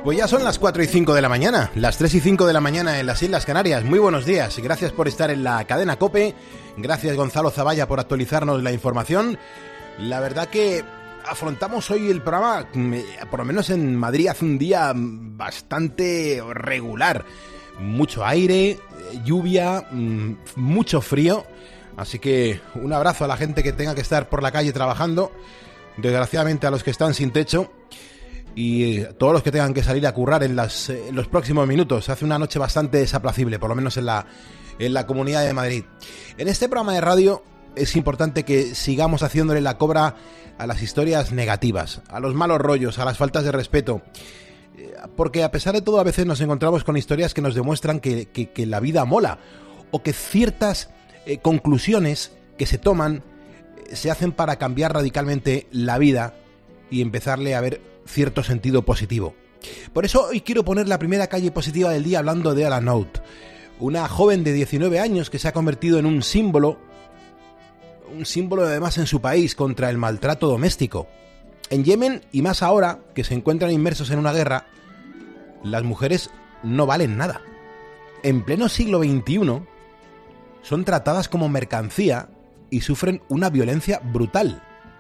Pues ya son las 4 y 5 de la mañana, las 3 y 5 de la mañana en las Islas Canarias. Muy buenos días, gracias por estar en la cadena COPE, gracias Gonzalo Zavalla por actualizarnos la información. La verdad que afrontamos hoy el programa, por lo menos en Madrid, hace un día bastante regular. Mucho aire, lluvia, mucho frío, así que un abrazo a la gente que tenga que estar por la calle trabajando, desgraciadamente a los que están sin techo. Y todos los que tengan que salir a currar en los próximos minutos. Hace una noche bastante desaplacible, por lo menos en la Comunidad de Madrid. En este programa de radio es importante que sigamos haciéndole la cobra a las historias negativas, a los malos rollos, a las faltas de respeto. Porque a pesar de todo, a veces nos encontramos con historias que nos demuestran que la vida mola, o que ciertas conclusiones que se toman se hacen para cambiar radicalmente la vida y empezarle a ver cierto sentido positivo. Por eso hoy quiero poner la primera calle positiva del día hablando de Alana Out, una joven de 19 años que se ha convertido en un símbolo además en su país contra el maltrato doméstico. En Yemen, y más ahora que se encuentran inmersos en una guerra, las mujeres no valen nada. En pleno siglo XXI son tratadas como mercancía y sufren una violencia brutal.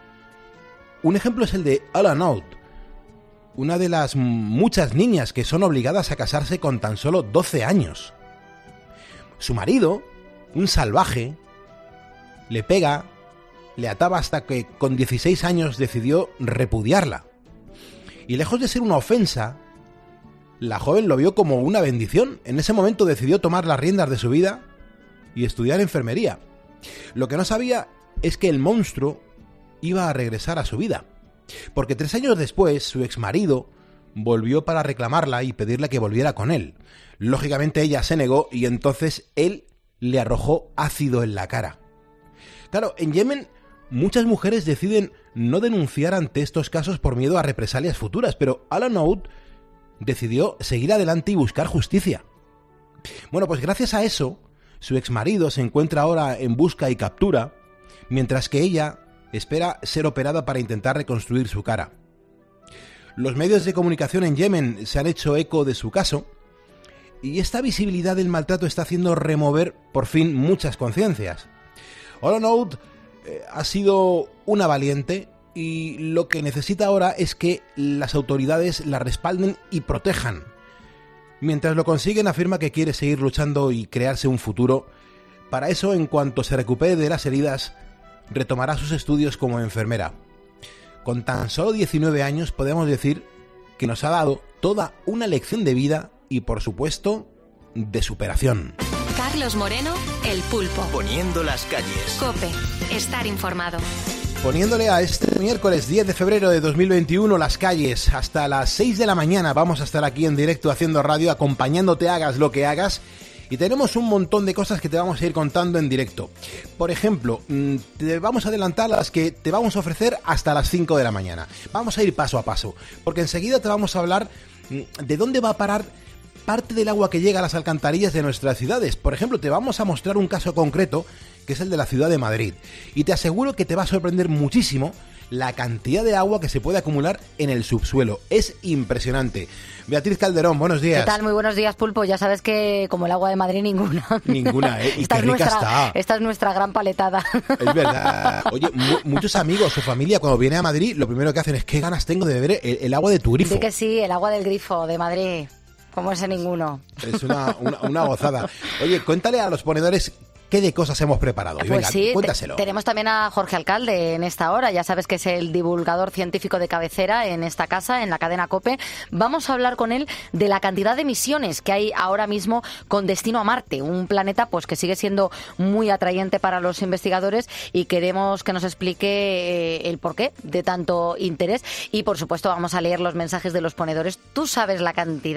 Un ejemplo es el de Alana Out, una de las muchas niñas que son obligadas a casarse con tan solo 12 años. Su marido, un salvaje, le pega, le ataba hasta que con 16 años decidió repudiarla. Y lejos de ser una ofensa, la joven lo vio como una bendición. En ese momento decidió tomar las riendas de su vida y estudiar enfermería. Lo que no sabía es que el monstruo iba a regresar a su vida. Porque 3 años después, su exmarido volvió para reclamarla y pedirle que volviera con él. Lógicamente ella se negó y entonces él le arrojó ácido en la cara. Claro, en Yemen muchas mujeres deciden no denunciar ante estos casos por miedo a represalias futuras, pero Alana Out decidió seguir adelante y buscar justicia. Bueno, pues gracias a eso, su exmarido se encuentra ahora en busca y captura, mientras que ella espera ser operada para intentar reconstruir su cara. Los medios de comunicación en Yemen se han hecho eco de su caso y esta visibilidad del maltrato está haciendo remover por fin muchas conciencias. Alana Out ha sido una valiente y lo que necesita ahora es que las autoridades la respalden y protejan. Mientras lo consiguen, afirma que quiere seguir luchando y crearse un futuro. Para eso, en cuanto se recupere de las heridas, retomará sus estudios como enfermera. Con tan solo 19 años podemos decir que nos ha dado toda una lección de vida y, por supuesto, de superación. Carlos Moreno, El Pulpo. Poniendo las calles. COPE. Estar informado. Poniéndole a este miércoles 10 de febrero de 2021 las calles. Hasta las 6 de la mañana vamos a estar aquí en directo haciendo radio, acompañándote hagas lo que hagas. Y tenemos un montón de cosas que te vamos a ir contando en directo. Por ejemplo, te vamos a adelantar las que te vamos a ofrecer hasta las 5 de la mañana. Vamos a ir paso a paso, porque enseguida te vamos a hablar de dónde va a parar parte del agua que llega a las alcantarillas de nuestras ciudades. Por ejemplo, te vamos a mostrar un caso concreto, que es el de la ciudad de Madrid. Y te aseguro que te va a sorprender muchísimo la cantidad de agua que se puede acumular en el subsuelo. Es impresionante. Beatriz Calderón, buenos días. ¿Qué tal? Muy buenos días, Pulpo. Ya sabes que como el agua de Madrid, ninguna. Ninguna, ¿eh? Y qué rica está. Esta es nuestra gran paletada. Es verdad. Oye, muchos amigos o familia cuando viene a Madrid, lo primero que hacen es: ¿qué ganas tengo de beber el agua de tu grifo? Sí que sí, el agua del grifo de Madrid. Como ese ninguno. Es una gozada. Oye, cuéntale a los ponedores qué de cosas hemos preparado. Pues venga, sí, cuéntaselo. Tenemos también a Jorge Alcalde en esta hora. Ya sabes que es el divulgador científico de cabecera en esta casa, en la cadena COPE. Vamos a hablar con él de la cantidad de misiones que hay ahora mismo con destino a Marte, un planeta pues que sigue siendo muy atrayente para los investigadores y queremos que nos explique el porqué de tanto interés. Y por supuesto vamos a leer los mensajes de los ponedores. Tú sabes la cantidad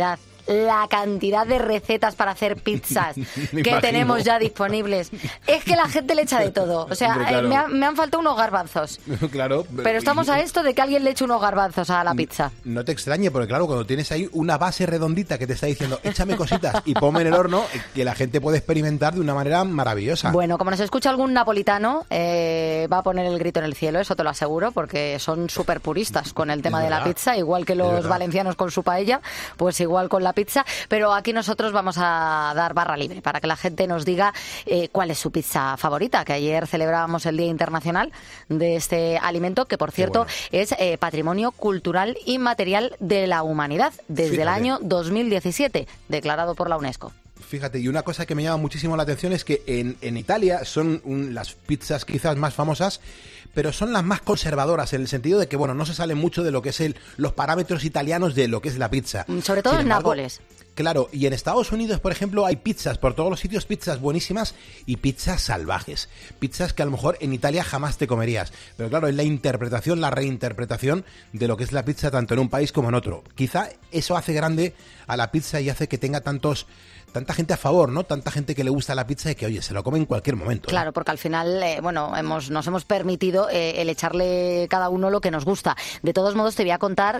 la cantidad de recetas para hacer pizzas que imagino. tenemos ya disponibles. Es que la gente le echa de todo. O sea, Hombre, claro. me han faltado unos garbanzos. Claro. Pero estamos a esto de que alguien le eche unos garbanzos a la pizza. No te extrañe, porque claro, cuando tienes ahí una base redondita que te está diciendo échame cositas y ponme en el horno, que la gente puede experimentar de una manera maravillosa. Bueno, como nos escucha algún napolitano, va a poner el grito en el cielo, eso te lo aseguro, porque son súper puristas con el tema de la pizza, igual que los valencianos con su paella, pues igual con la pizza. Pero aquí nosotros vamos a dar barra libre para que la gente nos diga cuál es su pizza favorita, que ayer celebrábamos el Día Internacional de este alimento, que por cierto es Patrimonio Cultural Inmaterial de la Humanidad desde el año 2017, declarado por la UNESCO. Fíjate, y una cosa que me llama muchísimo la atención es que en Italia son las pizzas quizás más famosas, pero son las más conservadoras, en el sentido de que, bueno, no se sale mucho de lo que es los parámetros italianos de lo que es la pizza. Sobre todo Sin en embargo, Nápoles. Claro, y en Estados Unidos, por ejemplo, hay pizzas por todos los sitios, pizzas buenísimas y pizzas salvajes. Pizzas que a lo mejor en Italia jamás te comerías. Pero claro, es la interpretación, la reinterpretación de lo que es la pizza tanto en un país como en otro. Quizá eso hace grande a la pizza y hace que tenga tanta gente a favor, ¿no? Tanta gente que le gusta la pizza y que, oye, se lo come en cualquier momento. Claro, porque al final, nos hemos permitido el echarle cada uno lo que nos gusta. De todos modos, te voy a contar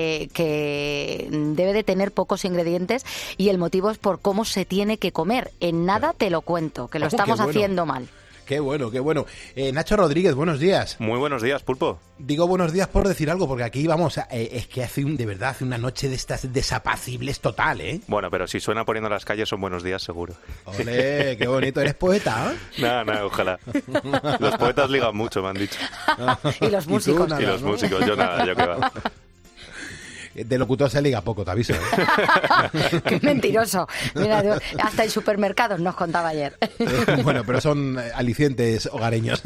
que debe de tener pocos ingredientes y el motivo es por cómo se tiene que comer. En nada te lo cuento, que lo estamos haciendo mal. Qué bueno, qué bueno. Nacho Rodríguez, buenos días. Muy buenos días, Pulpo. Digo buenos días por decir algo, porque aquí vamos, es que hace una noche de estas desapacibles total, ¿eh? Bueno, pero si suena poniendo las calles son buenos días, seguro. Ole, qué bonito. ¿Eres poeta, eh? Nada, ojalá. Los poetas ligan mucho, me han dicho. Y los músicos. Nada, Y los ¿no? músicos, yo nada, yo qué va. De locutor se liga poco, te aviso, ¿eh? Qué mentiroso. Mira, hasta en supermercados nos contaba ayer. Bueno, pero son alicientes hogareños.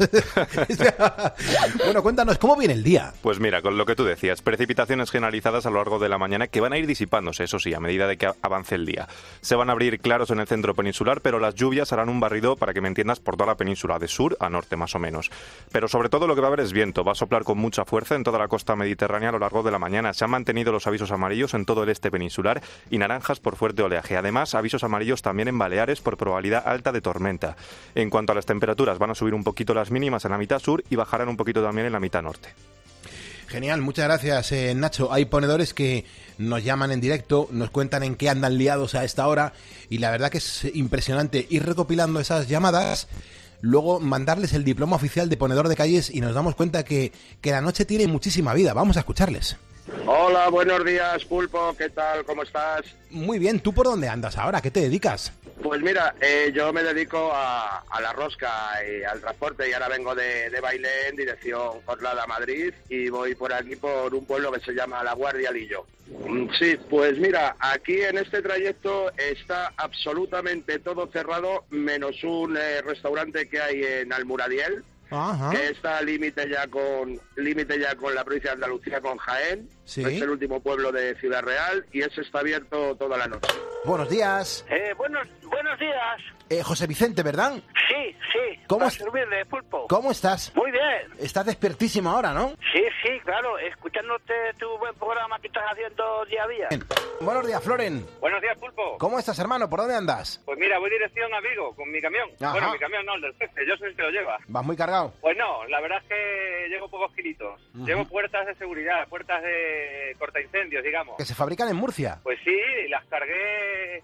Bueno, cuéntanos, ¿cómo viene el día? Pues mira, con lo que tú decías, precipitaciones generalizadas a lo largo de la mañana que van a ir disipándose, eso sí, a medida de que avance el día. Se van a abrir claros en el centro peninsular, pero las lluvias harán un barrido, para que me entiendas, por toda la península, de sur a norte más o menos. Pero sobre todo lo que va a haber es viento, va a soplar con mucha fuerza en toda la costa mediterránea a lo largo de la mañana. Se han mantenido los avisos amarillos en todo el este peninsular y naranjas por fuerte oleaje. Además, avisos amarillos también en Baleares por probabilidad alta de tormenta. En cuanto a las temperaturas, van a subir un poquito las mínimas en la mitad sur y bajarán un poquito también en la mitad norte. Genial, muchas gracias, Nacho. Hay ponedores que nos llaman en directo, nos cuentan en qué andan liados a esta hora y la verdad que es impresionante ir recopilando esas llamadas, luego mandarles el diploma oficial de ponedor de calles y nos damos cuenta que la noche tiene muchísima vida. Vamos a escucharles. Hola, buenos días, Pulpo, ¿qué tal? ¿Cómo estás? Muy bien, ¿tú por dónde andas ahora? ¿Qué te dedicas? Pues mira, yo me dedico a la rosca y al transporte y ahora vengo de Bailén en dirección Coslada, Madrid y voy por aquí por un pueblo que se llama La Guardia Lillo. Sí, pues mira, aquí en este trayecto está absolutamente todo cerrado menos un restaurante que hay en Almuradiel. Ajá. Que está límite ya con la provincia de Andalucía, con Jaén. Sí. Es el último pueblo de Ciudad Real y ese está abierto toda la noche. Buenos días. Buenos días. José Vicente, ¿verdad? Sí. ¿Cómo Para es- servirle, Pulpo. ¿Cómo estás? Muy bien. Estás despertísimo ahora, ¿no? Sí, claro. Escuchándote tu buen programa que estás haciendo día a día. Bien. Buenos días, Floren. Buenos días, Pulpo. ¿Cómo estás, hermano? ¿Por dónde andas? Pues mira, voy dirección a Vigo con mi camión. Ajá. Bueno, mi camión no, el del jefe. Yo soy el que lo lleva. ¿Vas muy cargado? Pues no, la verdad es que llevo pocos kilitos. Llevo puertas de seguridad, puertas de cortaincendios, digamos. Que se fabrican en Murcia. Pues sí, las cargué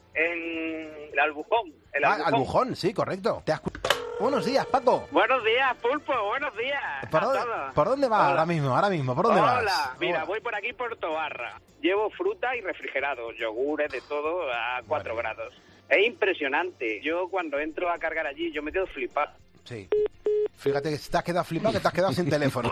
en el Albujón. Albujón, sí, correcto. Buenos días, Paco. Buenos días, Pulpo, buenos días. ¿Por dónde vas ahora mismo? ¿Por dónde vas? Hola, mira, voy por aquí por Tobarra. Llevo fruta y refrigerados, yogures, de todo a 4 grados. Es impresionante. Yo cuando entro a cargar allí, yo me quedo flipado. Sí. Fíjate que te has quedado flipado, que te has quedado sin teléfono.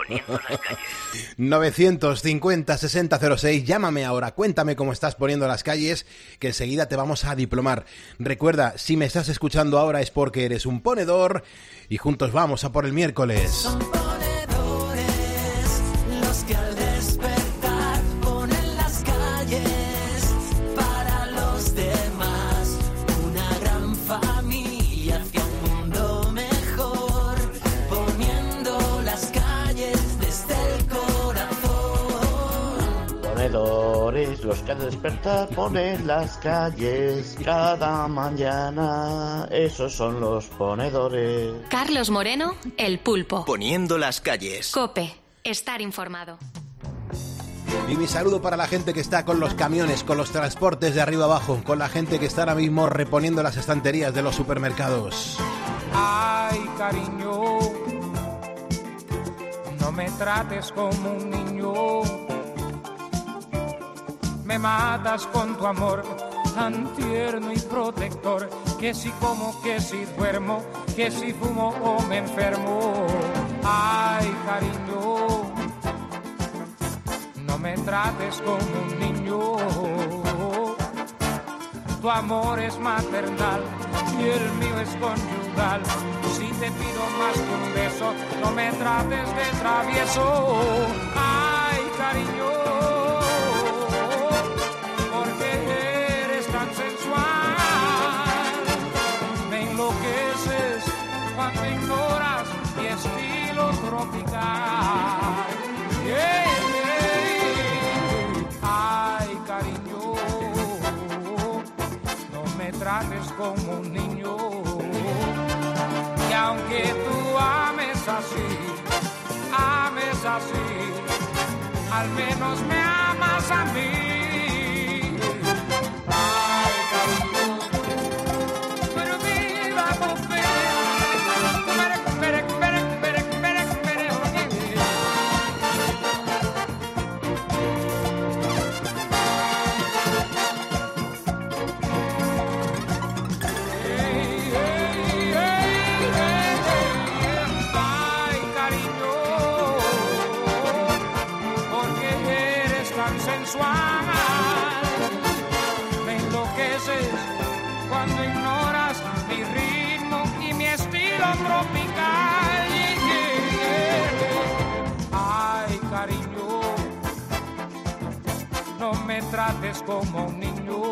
950-60-06. Llámame ahora, cuéntame cómo estás poniendo las calles, que enseguida te vamos a diplomar. Recuerda, si me estás escuchando ahora es porque eres un ponedor y juntos vamos a por el miércoles. Son ponedores los que al despertar ponen las calles para los demás. Una gran familia hacia un mundo mejor, poniendo las calles desde el corazón. Ponedores Los que al despertar ponen las calles cada mañana, esos son los ponedores. Carlos Moreno, El Pulpo. Poniendo las calles. COPE. Estar informado. Y mi saludo para la gente que está con los camiones, con los transportes de arriba abajo, con la gente que está ahora mismo reponiendo las estanterías de los supermercados. Ay, cariño, no me trates como un niño. Me matas con tu amor tan tierno y protector, que si como, que si duermo, que si fumo o me enfermo. Ay, cariño, no me trates como un niño. Tu amor es maternal y el mío es conyugal. Si te pido más que un beso, no me trates de travieso. Ay, cariño, cuando ignoras mi estilo tropical. Ay, cariño, no me trates como un niño. Y aunque tú ames así, al menos me amas a mí. Ay, cariño, pero viva por fin. Me enloqueces cuando ignoras mi ritmo y mi estilo tropical. Ay, cariño, no me trates como un niño,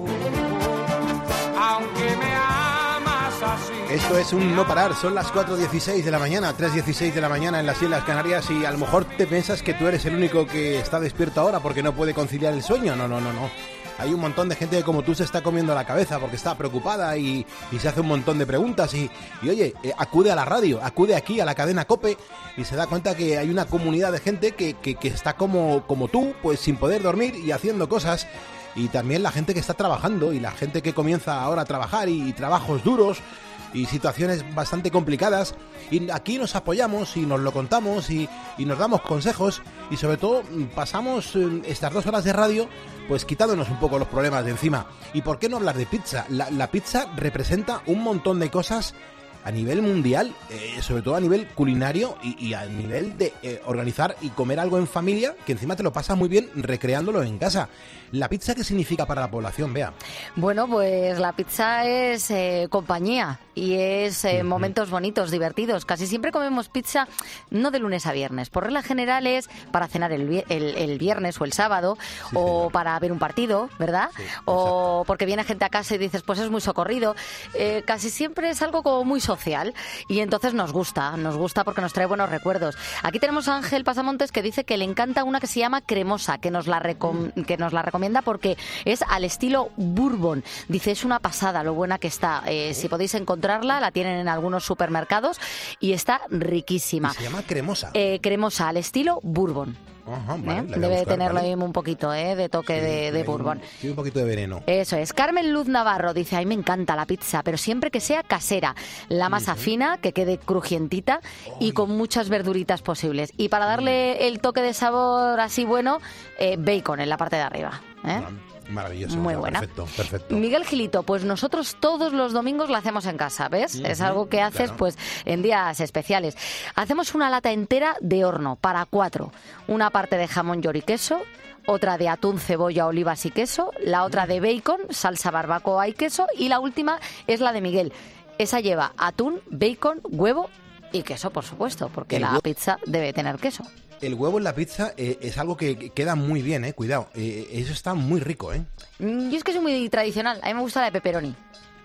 aunque me amas así. Esto es un no parar, son las 4:16 de la mañana, 3:16 de la mañana en las Islas Canarias, y a lo mejor te piensas que tú eres el único que está despierto ahora porque no puede conciliar el sueño. No. Hay un montón de gente que como tú se está comiendo la cabeza porque está preocupada y se hace un montón de preguntas y oye, acude a la radio, acude aquí a la cadena COPE y se da cuenta que hay una comunidad de gente que está como tú, pues sin poder dormir y haciendo cosas. Y también la gente que está trabajando y la gente que comienza ahora a trabajar y trabajos duros y situaciones bastante complicadas, y aquí nos apoyamos y nos lo contamos y nos damos consejos y sobre todo pasamos estas 2 horas de radio pues quitándonos un poco los problemas de encima. ¿Y por qué no hablar de pizza? La pizza representa un montón de cosas a nivel mundial, sobre todo a nivel culinario y a nivel de organizar y comer algo en familia, que encima te lo pasas muy bien recreándolo en casa. ¿La pizza qué significa para la población, Bea? Bueno, pues la pizza es compañía y es momentos bonitos, divertidos. Casi siempre comemos pizza no de lunes a viernes. Por regla general es para cenar el viernes o el sábado, sí, o señor, para ver un partido, ¿verdad? Sí, o porque viene gente a casa y dices, pues es muy socorrido. Casi siempre es algo como muy social y entonces nos gusta porque nos trae buenos recuerdos. Aquí tenemos a Ángel Pasamontes que dice que le encanta una que se llama cremosa, que nos la recomienda porque es al estilo bourbon. Dice, es una pasada lo buena que está. Si podéis encontrarla, la tienen en algunos supermercados y está riquísima. ¿Y se llama cremosa? Cremosa al estilo bourbon. Ajá, vale, debe tenerlo ahí un poquito de toque, sí, de bourbon. Sí, un poquito de veneno. Eso es. Carmen Luz Navarro dice, ay, me encanta la pizza, pero siempre que sea casera. La masa fina, que quede crujientita y con muchas verduritas posibles. Y para darle el toque de sabor así bueno, bacon en la parte de arriba. Maravilloso. Muy buena. Perfecto. Miguel Gilito, pues nosotros todos los domingos la hacemos en casa, ¿ves? Es algo que haces, claro, pues en días especiales. Hacemos una lata entera de horno para 4. Una parte de jamón york y queso, otra de atún, cebolla, olivas y queso, la otra de bacon, salsa barbacoa y queso, y la última es la de Miguel. Esa lleva atún, bacon, huevo y queso, por supuesto, porque la pizza debe tener queso. El huevo en la pizza es algo que queda muy bien, cuidado. Eso está muy rico, Yo es que soy muy tradicional. A mí me gusta la de pepperoni.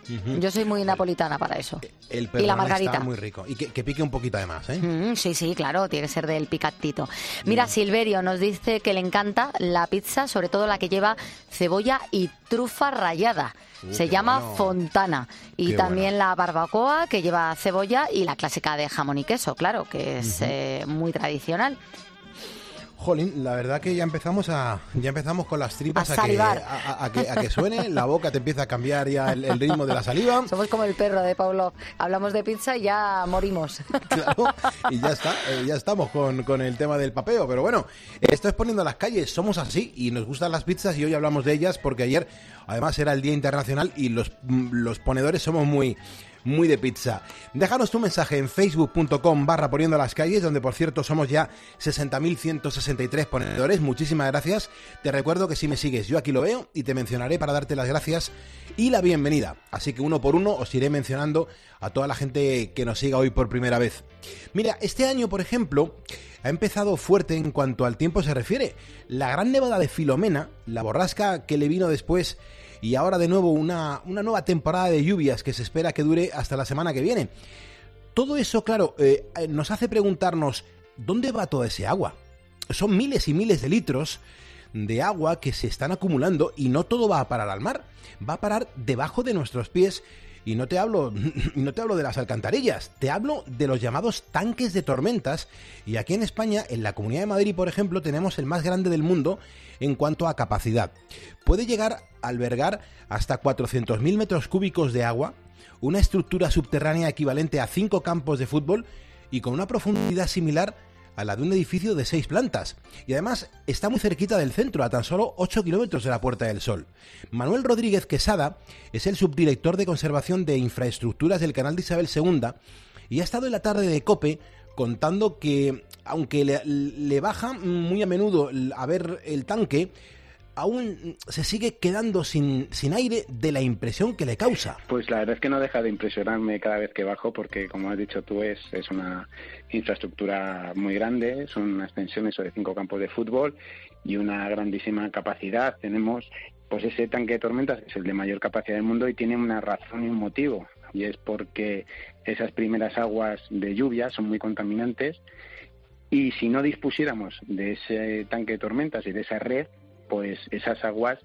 Yo soy muy napolitana para eso. El y la perrone margarita. está muy rico. Y que pique un poquito además, ¿eh? Sí, claro, tiene que ser del picantito. Mira, Silverio nos dice que le encanta la pizza, sobre todo la que lleva cebolla y trufa rallada. Se llama bueno. Fontana. Y Qué también la barbacoa, que lleva cebolla, y la clásica de jamón y queso, claro, que es muy tradicional. Jolín, la verdad que ya empezamos con las tripas A salivar. a que suene, la boca te empieza a cambiar ya el ritmo de la saliva. Somos como el perro de Pavlov. Hablamos de pizza y ya morimos. Claro, y ya está, ya estamos con el tema del papeo. Pero bueno, esto es Poniendo las Calles, somos así y nos gustan las pizzas y hoy hablamos de ellas porque ayer además era el Día Internacional y los ponedores somos muy de pizza. Déjanos tu mensaje en facebook.com/Poniendo las Calles, donde por cierto somos ya 60.163 ponedores. Muchísimas gracias. Te recuerdo que si me sigues yo aquí lo veo y te mencionaré para darte las gracias y la bienvenida. Así que uno por uno os iré mencionando a toda la gente que nos siga hoy por primera vez. Mira, este año por ejemplo ha empezado fuerte en cuanto al tiempo se refiere. La gran nevada de Filomena, la borrasca que le vino después y ahora de nuevo una nueva temporada de lluvias que se espera que dure hasta la semana que viene. Todo eso, claro, nos hace preguntarnos, ¿dónde va toda ese agua? Son miles y miles de litros de agua que se están acumulando y no todo va a parar al mar, va a parar debajo de nuestros pies. Y no te hablo de las alcantarillas, te hablo de los llamados tanques de tormentas. Y aquí en España, en la Comunidad de Madrid, por ejemplo, tenemos el más grande del mundo en cuanto a capacidad. Puede llegar a albergar hasta 400.000 metros cúbicos de agua, una estructura subterránea equivalente a 5 campos de fútbol y con una profundidad similar a la de un edificio de 6 plantas. Y además está muy cerquita del centro, a tan solo 8 kilómetros de la Puerta del Sol. Manuel Rodríguez Quesada es el subdirector de Conservación de Infraestructuras del Canal de Isabel II y ha estado en la tarde de COPE contando que, aunque le baja muy a menudo a ver el tanque, aún se sigue quedando sin aire de la impresión que le causa. Pues la verdad es que no deja de impresionarme cada vez que bajo porque, como has dicho tú, es una infraestructura muy grande, son unas extensiones sobre 5 campos de fútbol y una grandísima capacidad. Tenemos pues ese tanque de tormentas, que es el de mayor capacidad del mundo y tiene una razón y un motivo, y es porque esas primeras aguas de lluvia son muy contaminantes y si no dispusiéramos de ese tanque de tormentas y de esa red, pues esas aguas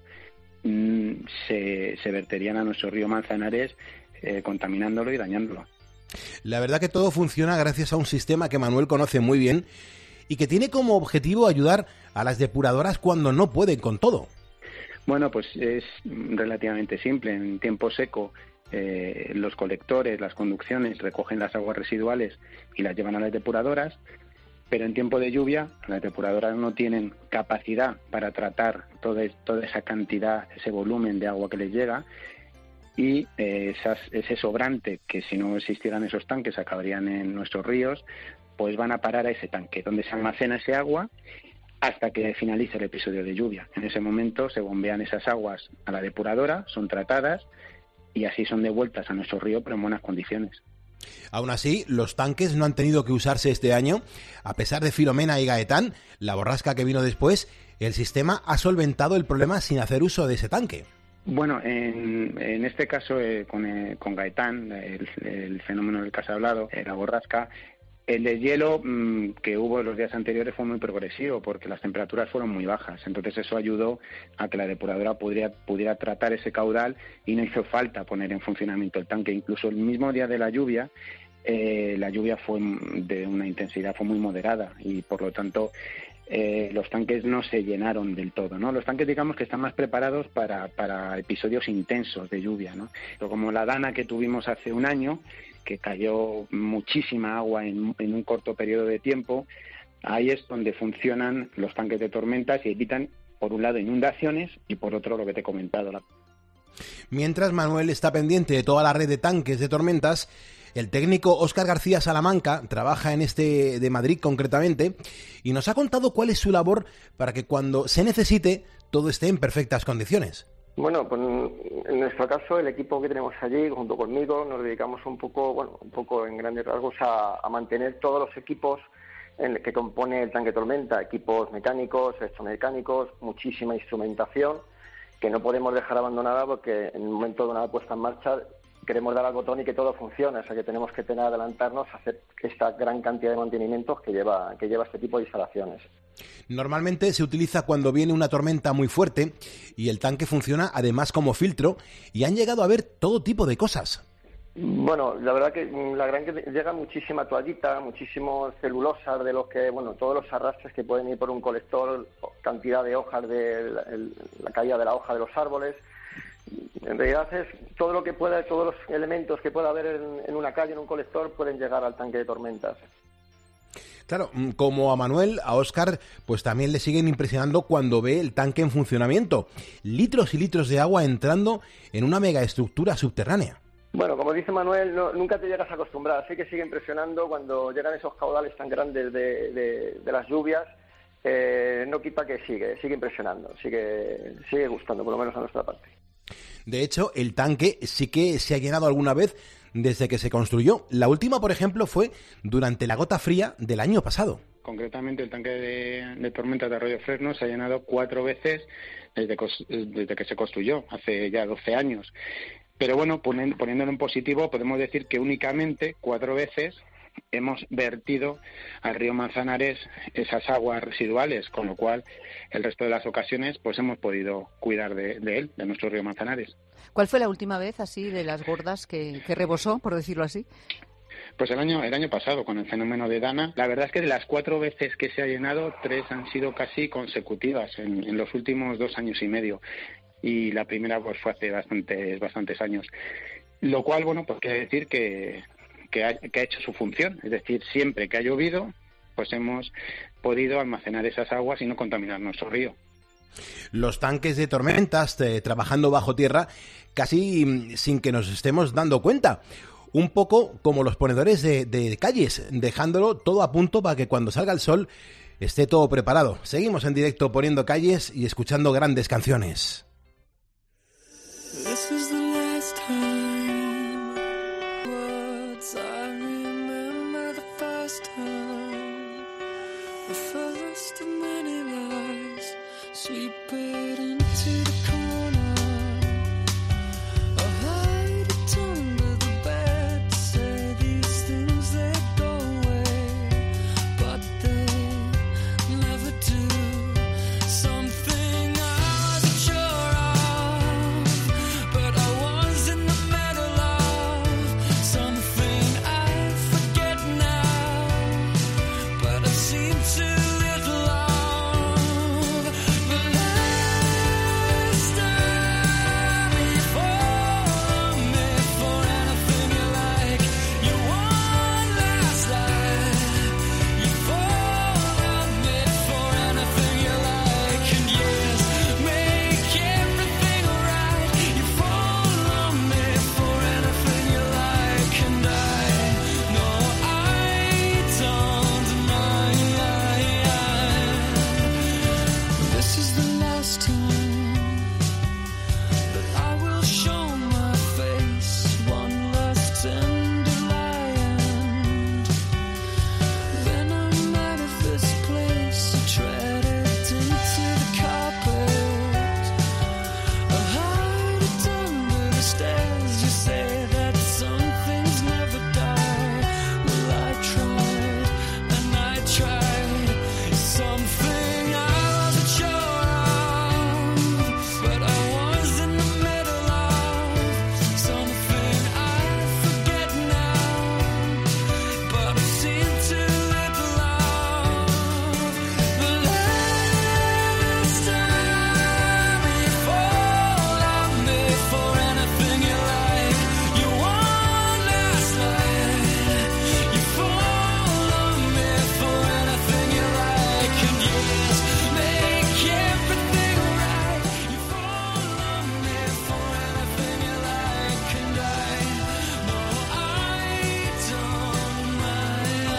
se verterían a nuestro río Manzanares, contaminándolo y dañándolo. La verdad que todo funciona gracias a un sistema que Manuel conoce muy bien y que tiene como objetivo ayudar a las depuradoras cuando no pueden con todo. Bueno, pues es relativamente simple. En tiempo seco, los colectores, las conducciones recogen las aguas residuales y las llevan a las depuradoras. Pero en tiempo de lluvia, las depuradoras no tienen capacidad para tratar toda esa cantidad, ese volumen de agua que les llega, y ese sobrante, que si no existieran esos tanques acabarían en nuestros ríos, pues van a parar a ese tanque, donde se almacena ese agua hasta que finalice el episodio de lluvia. En ese momento se bombean esas aguas a la depuradora, son tratadas y así son devueltas a nuestro río, pero en buenas condiciones. Aún así, los tanques no han tenido que usarse este año. A pesar de Filomena y Gaetán, la borrasca que vino después, el sistema ha solventado el problema sin hacer uso de ese tanque. Bueno, en este caso con Gaetán, el fenómeno del que has hablado, la borrasca, el deshielo que hubo los días anteriores fue muy progresivo porque las temperaturas fueron muy bajas. Entonces eso ayudó a que la depuradora pudiera tratar ese caudal y no hizo falta poner en funcionamiento el tanque. Incluso el mismo día de la lluvia fue de una intensidad, fue muy moderada y por lo tanto los tanques no se llenaron del todo, ¿no? Los tanques, digamos, que están más preparados para episodios intensos de lluvia, ¿no? Pero como la Dana que tuvimos hace un año, que cayó muchísima agua en un corto periodo de tiempo, ahí es donde funcionan los tanques de tormentas y evitan, por un lado, inundaciones y por otro, lo que te he comentado. Mientras Manuel está pendiente de toda la red de tanques de tormentas, el técnico Óscar García Salamanca trabaja en este de Madrid concretamente y nos ha contado cuál es su labor para que cuando se necesite todo esté en perfectas condiciones. Bueno, pues en nuestro caso el equipo que tenemos allí, junto conmigo, nos dedicamos un poco en grandes rasgos a mantener todos los equipos que compone el tanque tormenta, equipos mecánicos, electromecánicos, muchísima instrumentación que no podemos dejar abandonada porque en el momento de una puesta en marcha queremos dar al botón y que todo funcione, o sea que tenemos que adelantarnos a hacer esta gran cantidad de mantenimientos que lleva este tipo de instalaciones. Normalmente se utiliza cuando viene una tormenta muy fuerte y el tanque funciona además como filtro, y han llegado a ver todo tipo de cosas. Bueno, la verdad que llega muchísima toallita, muchísimo celulosa, de los que, bueno, todos los arrastres que pueden ir por un colector, cantidad de hojas de la caída de la hoja de los árboles. En realidad es todo lo que pueda, todos los elementos que pueda haber en una calle, en un colector, pueden llegar al tanque de tormentas. Claro, como a Manuel, a Óscar, pues también le siguen impresionando cuando ve el tanque en funcionamiento. Litros y litros de agua entrando en una megaestructura subterránea. Bueno, como dice Manuel, nunca te llegas a acostumbrar. Sí que sigue impresionando cuando llegan esos caudales tan grandes de las lluvias. No quita que sigue impresionando, sigue gustando, por lo menos a nuestra parte. De hecho, el tanque sí que se ha llenado alguna vez desde que se construyó. La última, por ejemplo, fue durante la gota fría del año pasado. Concretamente, el tanque de tormentas de Arroyo Fresno se ha llenado 4 veces desde que se construyó, hace ya 12 años. Pero bueno, poniéndolo en positivo, podemos decir que únicamente 4 veces hemos vertido al río Manzanares esas aguas residuales, con lo cual el resto de las ocasiones pues hemos podido cuidar de él, de nuestro río Manzanares. ¿Cuál fue la última vez así de las gordas que rebosó, por decirlo así? Pues el año pasado, con el fenómeno de Dana. La verdad es que de las 4 veces que se ha llenado, 3 han sido casi consecutivas en los últimos 2 años y medio. Y la primera pues fue hace bastantes años. Lo cual, bueno, pues quiere decir que ha hecho su función. Es decir, siempre que ha llovido, pues hemos podido almacenar esas aguas y no contaminar nuestro río. Los tanques de tormentas trabajando bajo tierra casi sin que nos estemos dando cuenta. Un poco como los ponedores de calles, dejándolo todo a punto para que cuando salga el sol esté todo preparado. Seguimos en directo poniendo calles y escuchando grandes canciones. This is the last time. Words I remember the first time. The first of many lies. Sweep it into the corner. I hide it under the bed to say these things they go away, but they never do. Something I wasn't sure of, but I was in the middle of. Something I forget now, but I seem to little of. The last time you fall on me for anything you like, you one last lie. You fall on me for anything you like, and yes, make everything alright. You fall on me for anything you like, and I know I don't mind. This is the last time that I will show my face. One last tender lie, and then I'm out of this place. I tread it into the carpet. I hide it under the stairs. You say that some things never die. Well, I tried and I tried. Something I wasn't sure of, but I was in the middle of. Something I forget now, but I seem to little of. The last time you fall on me for anything you like, you one last lie. You fall on me for anything you like, and yes, make everything right. You fall on me for anything you like, and I know I don't mind.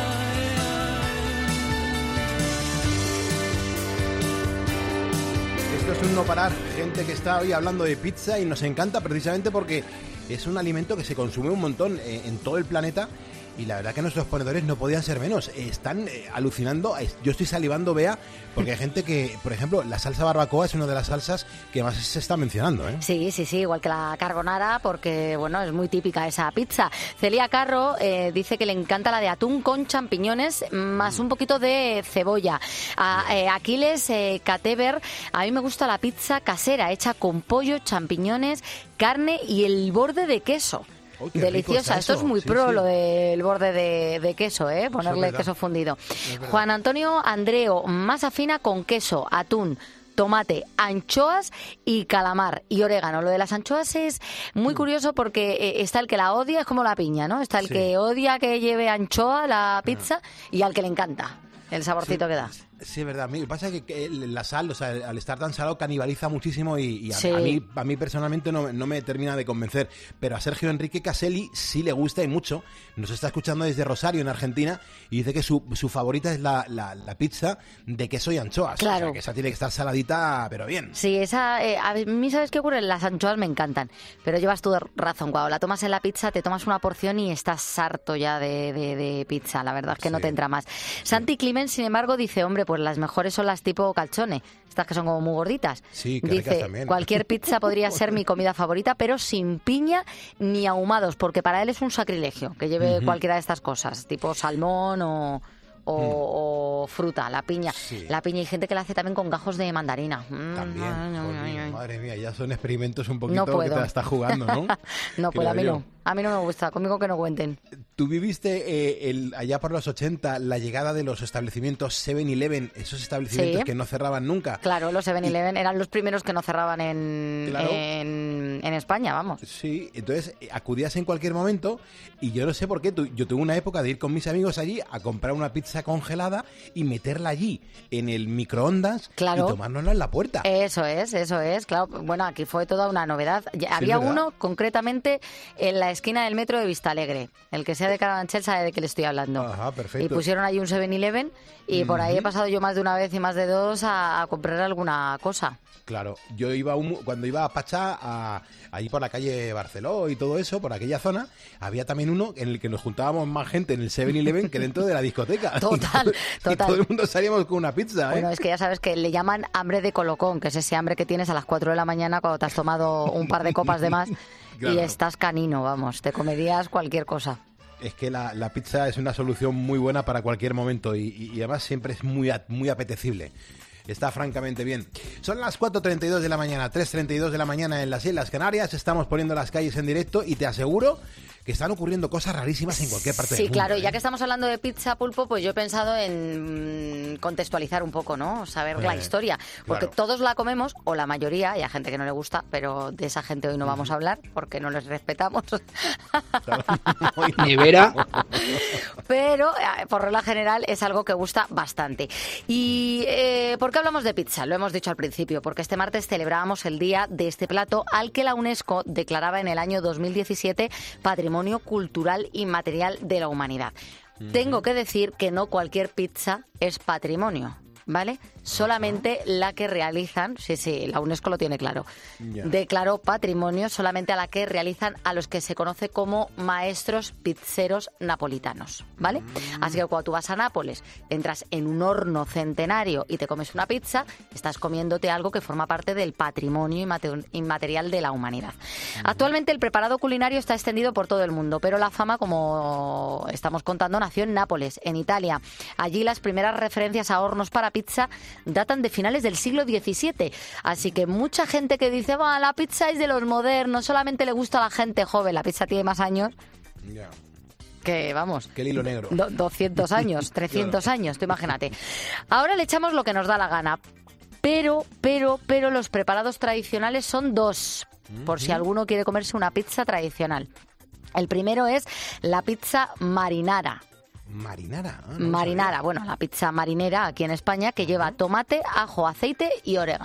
Esto es un no parar, gente que está hoy hablando de pizza y nos encanta precisamente porque es un alimento que se consume un montón en todo el planeta. Y la verdad que nuestros ponedores no podían ser menos. Están alucinando. Yo estoy salivando, Bea, porque hay gente que, por ejemplo, la salsa barbacoa es una de las salsas que más se está mencionando, ¿eh? Sí, igual que la carbonara, porque, bueno, es muy típica esa pizza. Celia Carro dice que le encanta la de atún con champiñones, más un poquito de cebolla. Aquiles Catever, a mí me gusta la pizza casera, hecha con pollo, champiñones, carne y el borde de queso. Oh, deliciosa, esto es muy pro, lo del borde de queso, ponerle queso fundido. Juan Antonio Andreo, masa fina con queso, atún, tomate, anchoas y calamar y orégano. Lo de las anchoas es muy curioso porque está el que la odia, es como la piña, ¿no? Está el que odia que lleve anchoa la pizza y al que le encanta el saborcito que da. Sí, es verdad. Lo que pasa es que la sal, o sea, al estar tan salado, canibaliza muchísimo y a mí personalmente no me termina de convencer. Pero a Sergio Enrique Caselli sí le gusta y mucho. Nos está escuchando desde Rosario, en Argentina, y dice que su favorita es la pizza de queso y anchoas. Claro. O sea, que esa tiene que estar saladita, pero bien. Sí, esa... a mí, ¿sabes qué ocurre? Las anchoas me encantan. Pero llevas tu razón, cuando la tomas en la pizza, te tomas una porción y estás harto ya de pizza. La verdad es que no te entra más. Santi Climent, sin embargo, dice, hombre, pues las mejores son las tipo calzone, estas que son como muy gorditas. Sí, que dice, ricas también. Cualquier pizza podría ser mi comida favorita, pero sin piña ni ahumados, porque para él es un sacrilegio que lleve cualquiera de estas cosas, tipo salmón o fruta, la piña. Sí. La piña, hay gente que la hace también con gajos de mandarina. También. Madre mía, ya son experimentos un poquito que te la estás jugando, ¿no? No puedo, a mí no me gusta, conmigo que no cuenten. ¿Tú viviste allá por los 80 la llegada de los establecimientos 7-Eleven, esos establecimientos que no cerraban nunca? Claro, los 7-Eleven eran los primeros que no cerraban en España, vamos. Sí, entonces acudías en cualquier momento y yo no sé por qué, yo tuve una época de ir con mis amigos allí a comprar una pizza congelada y meterla allí en el microondas y tomárnosla en la puerta. Eso es, claro. Bueno, aquí fue toda una novedad. Había uno concretamente en la esquina del metro de Vistalegre. El que sea de Carabanchel sabe de qué le estoy hablando. Ajá, perfecto. Y pusieron ahí un 7-Eleven y por ahí he pasado yo más de una vez y más de dos a comprar alguna cosa. Claro, yo iba cuando iba a Pachá, allí por la calle Barceló y todo eso, por aquella zona, había también uno en el que nos juntábamos más gente en el 7-Eleven que dentro de la discoteca. Total. Y todo el mundo salíamos con una pizza, Bueno, es que ya sabes que le llaman hambre de colocón, que es ese hambre que tienes a las 4 de la mañana cuando te has tomado un par de copas de más y estás canino, vamos, te comerías cualquier cosa. Es que la pizza es una solución muy buena para cualquier momento y además siempre es muy apetecible. Está francamente bien. Son las 4:32 de la mañana, 3:32 de la mañana en las Islas Canarias. Estamos poniendo las calles en directo y te aseguro que están ocurriendo cosas rarísimas en cualquier parte del mundo. Sí, claro. Ya que estamos hablando de pizza, Pulpo, pues yo he pensado en contextualizar un poco, ¿no? Saber la historia. Porque todos la comemos, o la mayoría, y hay gente que no le gusta, pero de esa gente hoy no vamos a hablar porque no les respetamos. Ni Vera. Pero, por regla general, es algo que gusta bastante. Y ¿por qué hablamos de pizza? Lo hemos dicho al principio, porque este martes celebrábamos el día de este plato al que la UNESCO declaraba en el año 2017 Patrimonio Cultural Inmaterial de la Humanidad. Tengo que decir que no cualquier pizza es patrimonio, ¿vale? Solamente la que realizan, sí, la UNESCO lo tiene claro, declaró patrimonio solamente a la que realizan a los que se conoce como maestros pizzeros napolitanos, ¿vale? Así que cuando tú vas a Nápoles, entras en un horno centenario y te comes una pizza, estás comiéndote algo que forma parte del patrimonio inmaterial de la humanidad. Actualmente el preparado culinario está extendido por todo el mundo, pero la fama, como estamos contando, nació en Nápoles, en Italia. Allí las primeras referencias a hornos para pizza datan de finales del siglo XVII. Así que mucha gente que dice, la pizza es de los modernos, solamente le gusta a la gente joven. La pizza tiene más años que, vamos... Que el hilo negro. 200 años, 300 años, tú imagínate. Ahora le echamos lo que nos da la gana. Pero los preparados tradicionales son dos, por si alguno quiere comerse una pizza tradicional. El primero es la pizza marinara. ¿Marinara? Marinara, bueno, la pizza marinera aquí en España, que lleva tomate, ajo, aceite y orégano.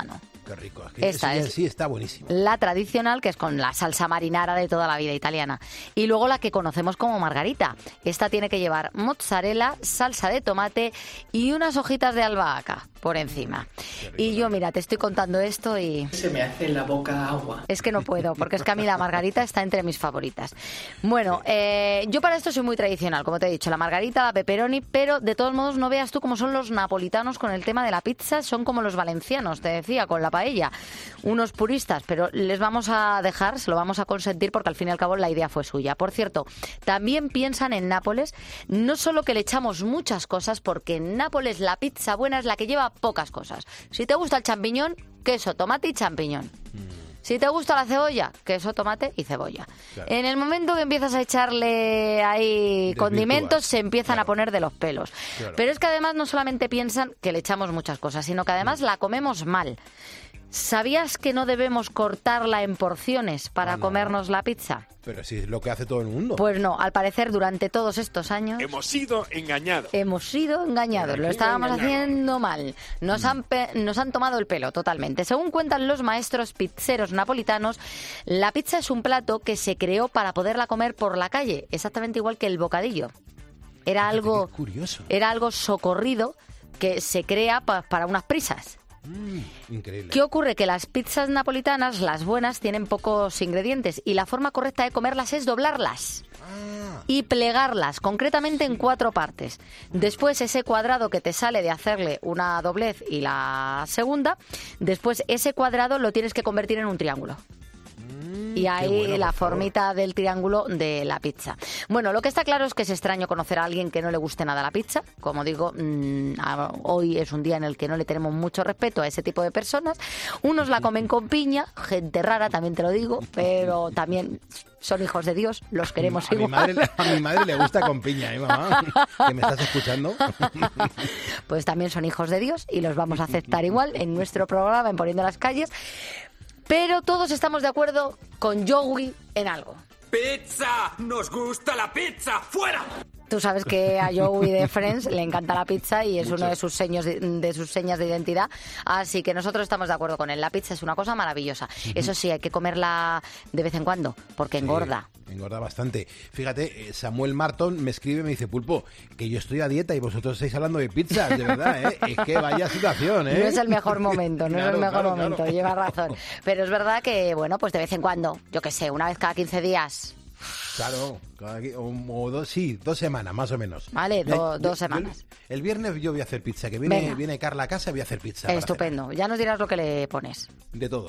Qué rico. Es que Esta eso en es sí está buenísimo. la tradicional, que es con la salsa marinara de toda la vida italiana. Y luego la que conocemos como margarita. Esta tiene que llevar mozzarella, salsa de tomate y unas hojitas de albahaca por encima. Y yo, mira, te estoy contando esto y... Se me hace la boca agua. Es que no puedo, porque es que a mí la margarita está entre mis favoritas. Bueno, yo para esto soy muy tradicional, como te he dicho, la margarita, la pepperoni, pero de todos modos no veas tú cómo son los napolitanos con el tema de la pizza, son como los valencianos, te decía, con la paella. Unos puristas, pero les vamos a dejar, se lo vamos a consentir porque al fin y al cabo la idea fue suya. Por cierto, también piensan en Nápoles, no solo que le echamos muchas cosas, porque en Nápoles la pizza buena es la que lleva pocas cosas. Si te gusta el champiñón, queso, tomate y champiñón. Si te gusta la cebolla, queso, tomate y cebolla. Claro. En el momento que empiezas a echarle ahí condimentos, se empiezan a poner de los pelos. Claro. Pero es que además no solamente piensan que le echamos muchas cosas, sino que además la comemos mal. ¿Sabías que no debemos cortarla en porciones para comernos la pizza? Pero sí es lo que hace todo el mundo. Pues no, al parecer durante todos estos años Hemos sido engañados. hemos sido engañados, lo estábamos haciendo mal. Nos han tomado el pelo totalmente. Según cuentan los maestros pizzeros napolitanos, la pizza es un plato que se creó para poderla comer por la calle, exactamente igual que el bocadillo. Era algo curioso. Era algo socorrido que se crea para unas prisas. Increíble. ¿Qué ocurre? Que las pizzas napolitanas, las buenas, tienen pocos ingredientes y la forma correcta de comerlas es doblarlas y plegarlas, concretamente en 4 partes. Después ese cuadrado que te sale de hacerle una doblez y la segunda, después ese cuadrado lo tienes que convertir en un triángulo. Y ahí bueno, la por favor. formita del triángulo de la pizza. Bueno, lo que está claro es que es extraño conocer a alguien que no le guste nada la pizza. Como digo, hoy es un día en el que no le tenemos mucho respeto a ese tipo de personas. Unos la comen con piña, gente rara, también te lo digo, pero también son hijos de Dios, los queremos igual. A mi madre le gusta con piña, ¿eh, mamá? ¿Que me estás escuchando? Pues también son hijos de Dios y los vamos a aceptar igual en nuestro programa, en Poniendo las Calles. Pero todos estamos de acuerdo con Joey en algo. ¡Pizza! ¡Nos gusta la pizza! ¡Fuera! Tú sabes que a Joey de Friends le encanta la pizza y es uno de sus sus señas de identidad, así que nosotros estamos de acuerdo con él. La pizza es una cosa maravillosa. Eso sí, hay que comerla de vez en cuando, porque engorda. Engorda bastante. Fíjate, Samuel Marton me escribe y me dice, Pulpo, que yo estoy a dieta y vosotros estáis hablando de pizzas, de verdad, ¿eh? Es que vaya situación, ¿eh? No es el mejor momento, no es el mejor momento, claro. lleva razón. Pero es verdad que, bueno, pues de vez en cuando, yo qué sé, una vez cada 15 días... Claro, o 2 semanas, más o menos. Vale, 2 semanas. El viernes yo voy a hacer pizza, que Venga. viene Carla a casa y voy a hacer pizza. para Estupendo, ya nos dirás lo que le pones. cenar. De todo.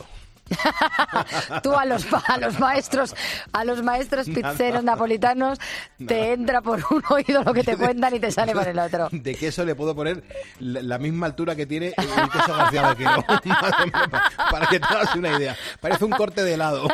Tú a los maestros pizzeros napolitanos te entra por un oído lo que te cuentan y te sale por el otro. De queso le puedo poner la misma altura que tiene el queso García Vaquero. Más o menos, para que te hagas una idea. Parece un corte de helado.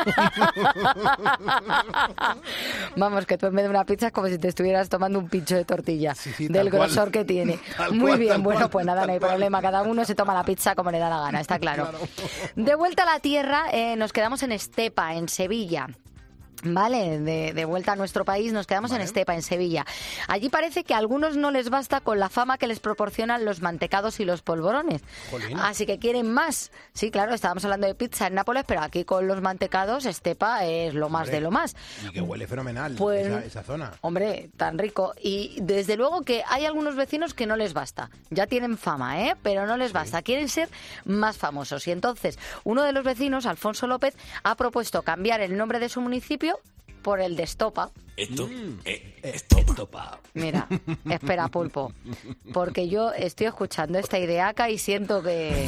Vamos, que tú en vez de una pizza es como si te estuvieras tomando un pincho de tortilla sí, del tal cual. grosor que tiene. Tal Muy cual, bien, tal bueno, cual, pues nada, no hay tal cual. problema. Cada uno se toma la pizza como le da la gana, está claro. De vuelta a la tierra, nos quedamos en Estepa, en Sevilla. Vale, de vuelta a nuestro país, nos quedamos en Estepa, en Sevilla. Allí parece que a algunos no les basta con la fama que les proporcionan los mantecados y los polvorones. Jolín. Así que quieren más. Sí, claro, estábamos hablando de pizza en Nápoles, pero aquí con los mantecados, Estepa es lo más Hombre, de lo más. Y que huele fenomenal Pues, esa zona. Hombre, tan rico. Y desde luego que hay algunos vecinos que no les basta. Ya tienen fama, ¿eh? Pero no les basta. Quieren ser más famosos. Y entonces, uno de los vecinos, Alfonso López, ha propuesto cambiar el nombre de su municipio por el de Estopa. Estopa. Mira, espera, Pulpo. Porque yo estoy escuchando esta ideaca y siento que...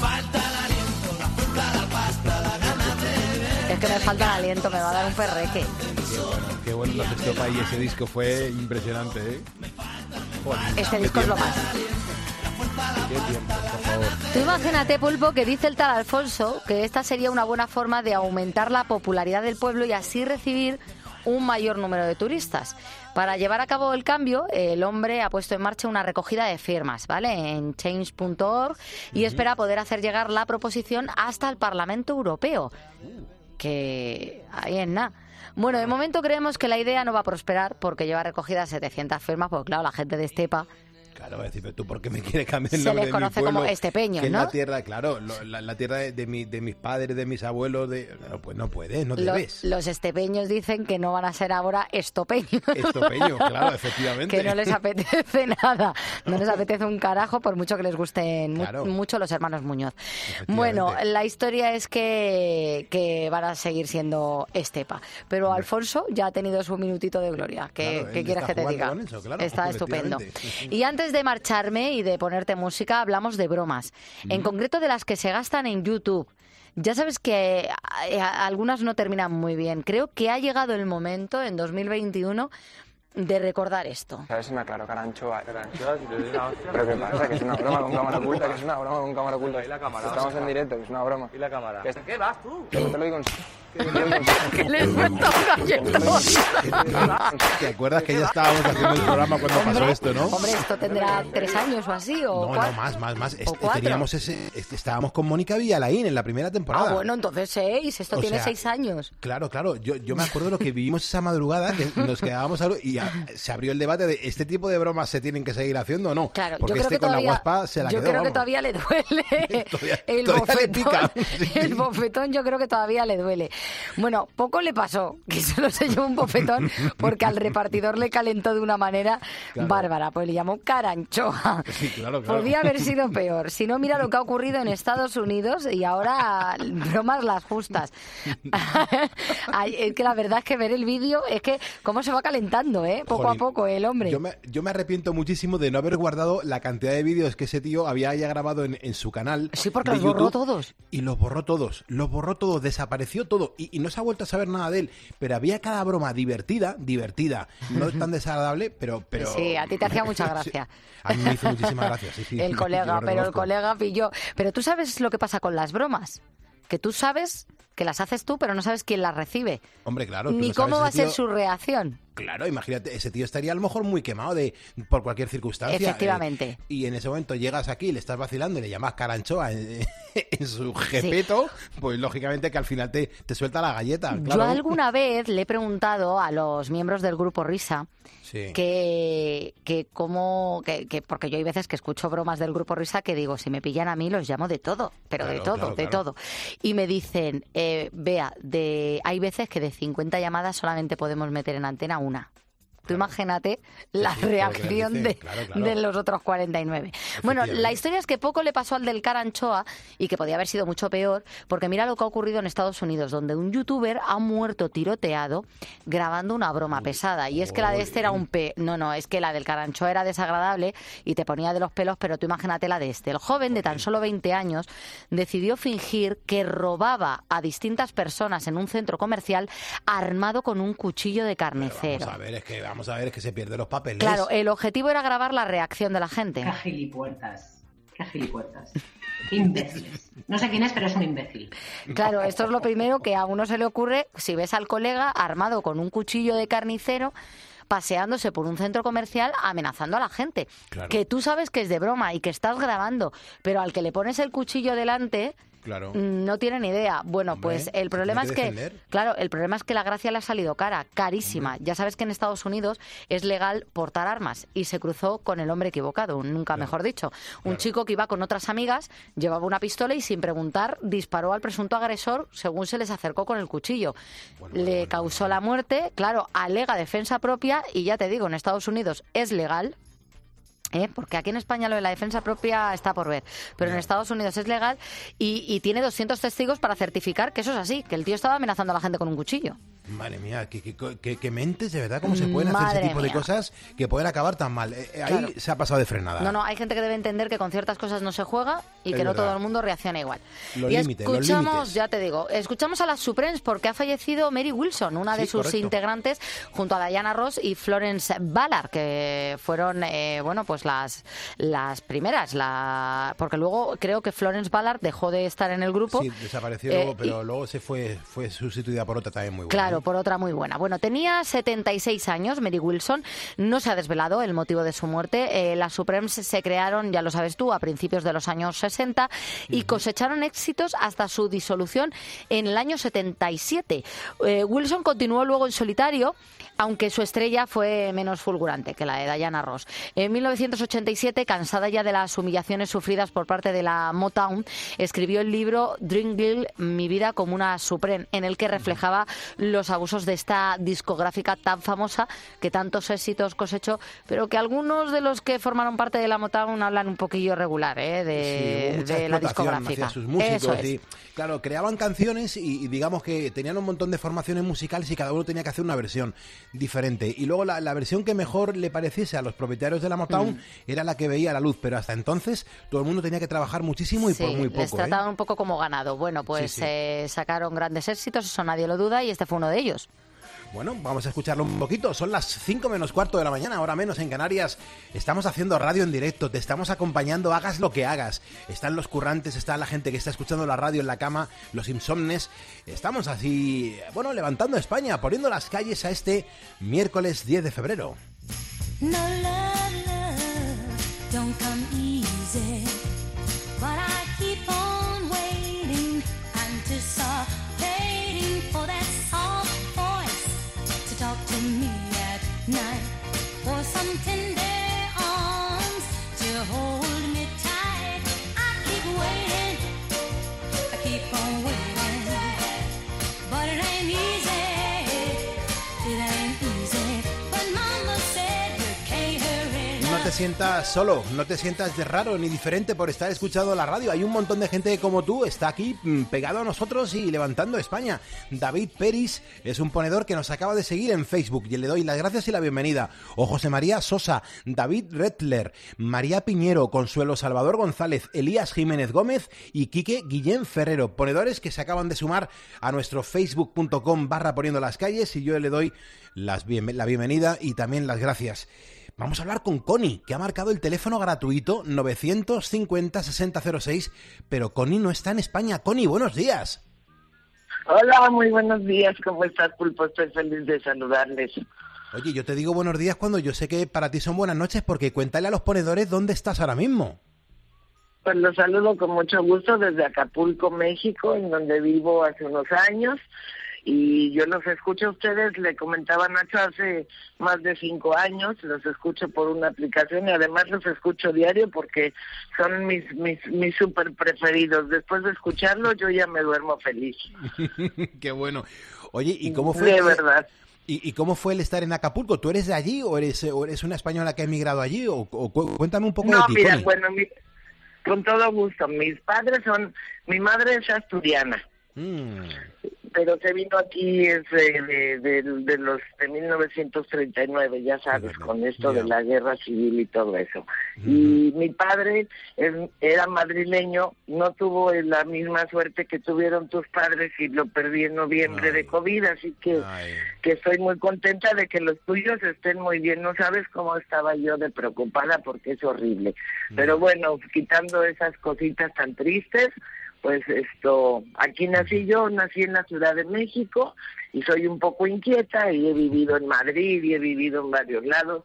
Es que me falta el aliento, me va a dar un perreque. Qué bueno la Estopa y ese disco fue impresionante, ¿eh? Joder, Este qué disco es lo tiempo. más. Qué tiempo, por favor. Tú imagínate, Pulpo, que dice el tal Alfonso que esta sería una buena forma de aumentar la popularidad del pueblo y así recibir un mayor número de turistas. Para llevar a cabo el cambio, el hombre ha puesto en marcha una recogida de firmas, ¿vale? En change.org y espera poder hacer llegar la proposición hasta el Parlamento Europeo. Que ahí es nada. Bueno, de momento creemos que la idea no va a prosperar porque lleva recogidas 700 firmas, porque claro, la gente de Estepa Claro, es decir, pero tú, ¿por qué me quieres cambiar el Se nombre les de mi conoce pueblo? como estepeños, que es ¿no? la tierra, claro, la tierra de mis padres, de mis abuelos, no, pues no puedes, no debes. Los estepeños dicen que no van a ser ahora estopeños. Estopeños, claro, efectivamente. Que no les apetece nada, no les apetece un carajo por mucho que les gusten Claro. mucho los hermanos Muñoz. Bueno, la historia es que van a seguir siendo Estepa, pero Alfonso ya ha tenido su minutito de gloria. Claro, ¿Qué él quieres está que te jugando diga? con eso, claro, Está estupendo. efectivamente. Y antes de marcharme y de ponerte música, hablamos de bromas, en concreto de las que se gastan en YouTube. Ya sabes que algunas no terminan muy bien. Creo que ha llegado el momento, en 2021, de recordar esto. ¿Sabes? Me aclaró Caranchoa. Caranchoa, si te doy una hostia. ¿Pero qué pasa? Que es una broma con cámara oculta, que es una broma con cámara oculta. ¿Y la cámara? Estamos en directo, que es una broma. ¿Y la cámara? ¿Qué vas tú? Que no te lo digo en Que les meto un galletón. ¿Te acuerdas que ya estábamos haciendo el programa cuando pasó esto, no? Hombre, esto tendrá 3 años o así, o No, 4. más. ¿O 4? Teníamos estábamos con Mónica Villalaín en la primera temporada. Ah, bueno, entonces 6. Esto O tiene sea, 6 años. Claro. Yo me acuerdo de lo que vivimos esa madrugada, que nos quedábamos y se abrió el debate de ¿este tipo de bromas se tienen que seguir haciendo o no? Claro, porque yo creo que con todavía, la guaspa se la yo quedó, creo que vamos. todavía le duele el todavía le bofetón. pica. El bofetón yo creo que todavía le duele. Bueno, poco le pasó que solo se llevó un bofetón porque al repartidor le calentó de una manera bárbara, pues le llamó Caranchoa. Sí, claro. Podía haber sido peor. Si no, mira lo que ha ocurrido en Estados Unidos y ahora bromas las justas. Ay, es que la verdad es que ver el vídeo es que cómo se va calentando, poco Jolín, a poco el hombre. Yo me arrepiento muchísimo de no haber guardado la cantidad de vídeos que ese tío había ya grabado en su canal. Sí, porque de los borró YouTube, todos. Y los borró todos, desapareció todo y no se ha vuelto a saber nada de él. Pero había cada broma divertida, no tan desagradable, pero... Sí, a ti te hacía mucha gracia. A mí me hizo muchísimas gracias, sí. El yo colega, lo pero el reconozco. colega pilló. Pero tú sabes lo que pasa con las bromas, que tú sabes que las haces tú, pero no sabes quién las recibe. Hombre, claro. tú Ni no sabes cómo va a ese ser tío- su reacción. Claro, imagínate, ese tío estaría a lo mejor muy quemado por cualquier circunstancia. Efectivamente. Y en ese momento llegas aquí, le estás vacilando y le llamas Caranchoa en su jepeto, pues lógicamente que al final te suelta la galleta. Claro. Yo alguna vez le he preguntado a los miembros del grupo Risa Sí. que porque yo hay veces que escucho bromas del grupo Risa que digo, si me pillan a mí los llamo de todo, pero de todo, de todo. Y me dicen, Bea, hay veces que de 50 llamadas solamente podemos meter en antena una. Tú imagínate la reacción de los otros 49. Bueno, la historia es que poco le pasó al del Caranchoa y que podía haber sido mucho peor, porque mira lo que ha ocurrido en Estados Unidos, donde un youtuber ha muerto tiroteado grabando una broma pesada. Y es que la de este era es que la del Caranchoa era desagradable y te ponía de los pelos, pero tú imagínate la de este. El joven de tan solo 20 años decidió fingir que robaba a distintas personas en un centro comercial armado con un cuchillo de carnicero. Vamos a ver, es que se pierde los papeles. Claro, el objetivo era grabar la reacción de la gente. Qué gilipuertas. Qué imbéciles. No sé quién es, pero es un imbécil. Claro, esto es lo primero que a uno se le ocurre si ves al colega armado con un cuchillo de carnicero paseándose por un centro comercial amenazando a la gente. Claro. Que tú sabes que es de broma y que estás grabando, pero al que le pones el cuchillo delante... Claro. No tiene ni idea. Bueno, Hombre, pues el problema es tiene que defender. claro, el problema es que la gracia le ha salido carísima. Ya sabes que en Estados Unidos es legal portar armas y se cruzó con el hombre equivocado, nunca mejor dicho. Un chico que iba con otras amigas, llevaba una pistola y sin preguntar disparó al presunto agresor según se les acercó con el cuchillo. Le causó la muerte, claro, alega defensa propia y ya te digo, en Estados Unidos es legal. Porque aquí en España lo de la defensa propia está por ver, pero en Estados Unidos es legal y tiene 200 testigos para certificar que eso es así, que el tío estaba amenazando a la gente con un cuchillo. Madre mía, qué mentes, de verdad, cómo se pueden hacer Madre ese tipo de mía. cosas que pueden acabar tan mal. Claro. Ahí se ha pasado de frenada. No, hay gente que debe entender que con ciertas cosas no se juega y Es que no verdad. todo el mundo reacciona igual. Los Y límites, los escuchamos, límites. ya te digo, escuchamos a las Supremes porque ha fallecido Mary Wilson, una de Sí, sus correcto. integrantes, junto a Diana Ross y Florence Ballard, que fueron, pues las primeras, porque luego creo que Florence Ballard dejó de estar en el grupo. Sí, desapareció Eh, luego, pero y- luego fue sustituida por otra también muy buena. Claro, Claro, por otra muy buena. Bueno, tenía 76 años, Mary Wilson. No se ha desvelado el motivo de su muerte. Las Supremes se crearon, ya lo sabes tú, a principios de los años 60 y cosecharon éxitos hasta su disolución en el año 77. Wilson continuó luego en solitario, aunque su estrella fue menos fulgurante que la de Diana Ross. En 1987, cansada ya de las humillaciones sufridas por parte de la Motown, escribió el libro Dream Girl, Mi vida como una Supreme, en el que reflejaba los abusos de esta discográfica tan famosa que tantos éxitos cosechó, pero que algunos de los que formaron parte de la Motown hablan un poquillo regular de la discográfica. Hacia sus músicos, Eso es. y, claro, creaban canciones y digamos que tenían un montón de formaciones musicales y cada uno tenía que hacer una versión diferente. Y luego la versión que mejor le pareciese a los propietarios de la Motown era la que veía la luz, pero hasta entonces todo el mundo tenía que trabajar muchísimo y por muy poco. Les trataban un poco como ganado. Bueno, pues sacaron grandes éxitos, eso nadie lo duda, y este fue uno de ellos. Bueno, vamos a escucharlo un poquito. Son las 5 menos cuarto de la mañana, ahora menos en Canarias. Estamos haciendo radio en directo, te estamos acompañando, hagas lo que hagas. Están los currantes, está la gente que está escuchando la radio en la cama, los insomnes. Estamos así, bueno, levantando España, poniendo las calles a este miércoles 10 de febrero. No love, don't come easy, but I keep on waiting, anticipating for that soft voice to talk to me at night, for some tender arms to hold me tight. I keep waiting, I keep on waiting, but it ain't easy, it ain't easy, but mama said you can't hurry. No te sientas solo, no te sientas de raro ni diferente por estar escuchando la radio. Hay un montón de gente como tú, está aquí pegado a nosotros y levantando España. David Peris es un ponedor que nos acaba de seguir en Facebook y le doy las gracias y la bienvenida. O José María Sosa, David Rettler, María Piñero, Consuelo Salvador González, Elías Jiménez Gómez y Quique Guillén Ferrero. Ponedores que se acaban de sumar a nuestro facebook.com/poniendo las calles y yo le doy la bienvenida y también las gracias. Vamos a hablar con Connie, que ha marcado el teléfono gratuito 950-6006, pero Connie no está en España. Connie, buenos días. Hola, muy buenos días. ¿Cómo estás, Pulpo? Estoy feliz de saludarles. Oye, yo te digo buenos días cuando yo sé que para ti son buenas noches, porque cuéntale a los ponedores dónde estás ahora mismo. Pues los saludo con mucho gusto desde Acapulco, México, en donde vivo hace unos años. Y yo los escucho a ustedes, le comentaba Nacho, hace más de 5 años, los escucho por una aplicación y además los escucho diario porque son mis súper preferidos. Después de escucharlos yo ya me duermo feliz. Qué bueno. Oye, ¿y cómo fue? De verdad. ¿Y cómo fue el estar en Acapulco? ¿Tú eres de allí o eres una española que ha emigrado allí? O cuéntame un poco de ti, No, mira, Connie. bueno, con todo gusto. Mi madre es asturiana. Pero se vino aquí de 1939, ya sabes, con esto de la guerra civil y todo eso. Y mi padre era madrileño, no tuvo la misma suerte que tuvieron tus padres y lo perdí en noviembre de COVID, así que estoy muy contenta de que los tuyos estén muy bien. No sabes cómo estaba yo de preocupada porque es horrible. Pero bueno, quitando esas cositas tan tristes, pues aquí nací en la Ciudad de México y soy un poco inquieta y he vivido en Madrid y he vivido en varios lados,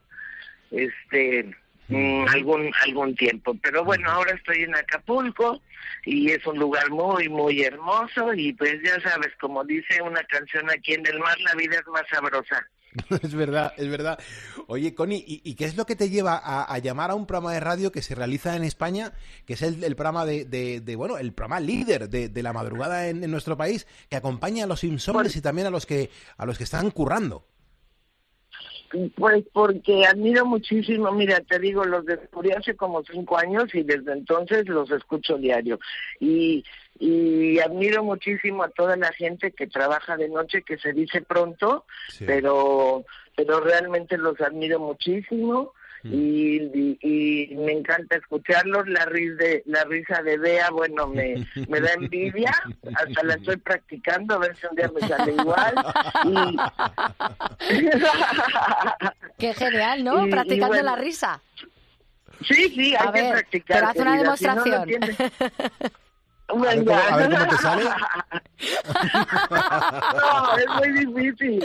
algún tiempo. Pero bueno, ahora estoy en Acapulco y es un lugar muy, muy hermoso y pues ya sabes, como dice una canción aquí en el mar, la vida es más sabrosa. Es verdad, es verdad. Oye, Connie, ¿y qué es lo que te lleva a llamar a un programa de radio que se realiza en España, que es el programa el programa líder de la madrugada en nuestro país, que acompaña a los insomnes y también a los que están currando? Pues porque admiro muchísimo, mira, te digo, los descubrí hace como 5 años y desde entonces los escucho diario. Y admiro muchísimo a toda la gente que trabaja de noche, que se dice pronto, pero realmente los admiro muchísimo. Y me encanta escucharlos. La risa de Bea, bueno, me da envidia, hasta la estoy practicando a ver si un día me sale igual. Qué genial, ¿no? Practicando la risa. Sí, hay que practicar. Pero haz una demostración. Venga. A ver cómo te sale. No, es muy difícil.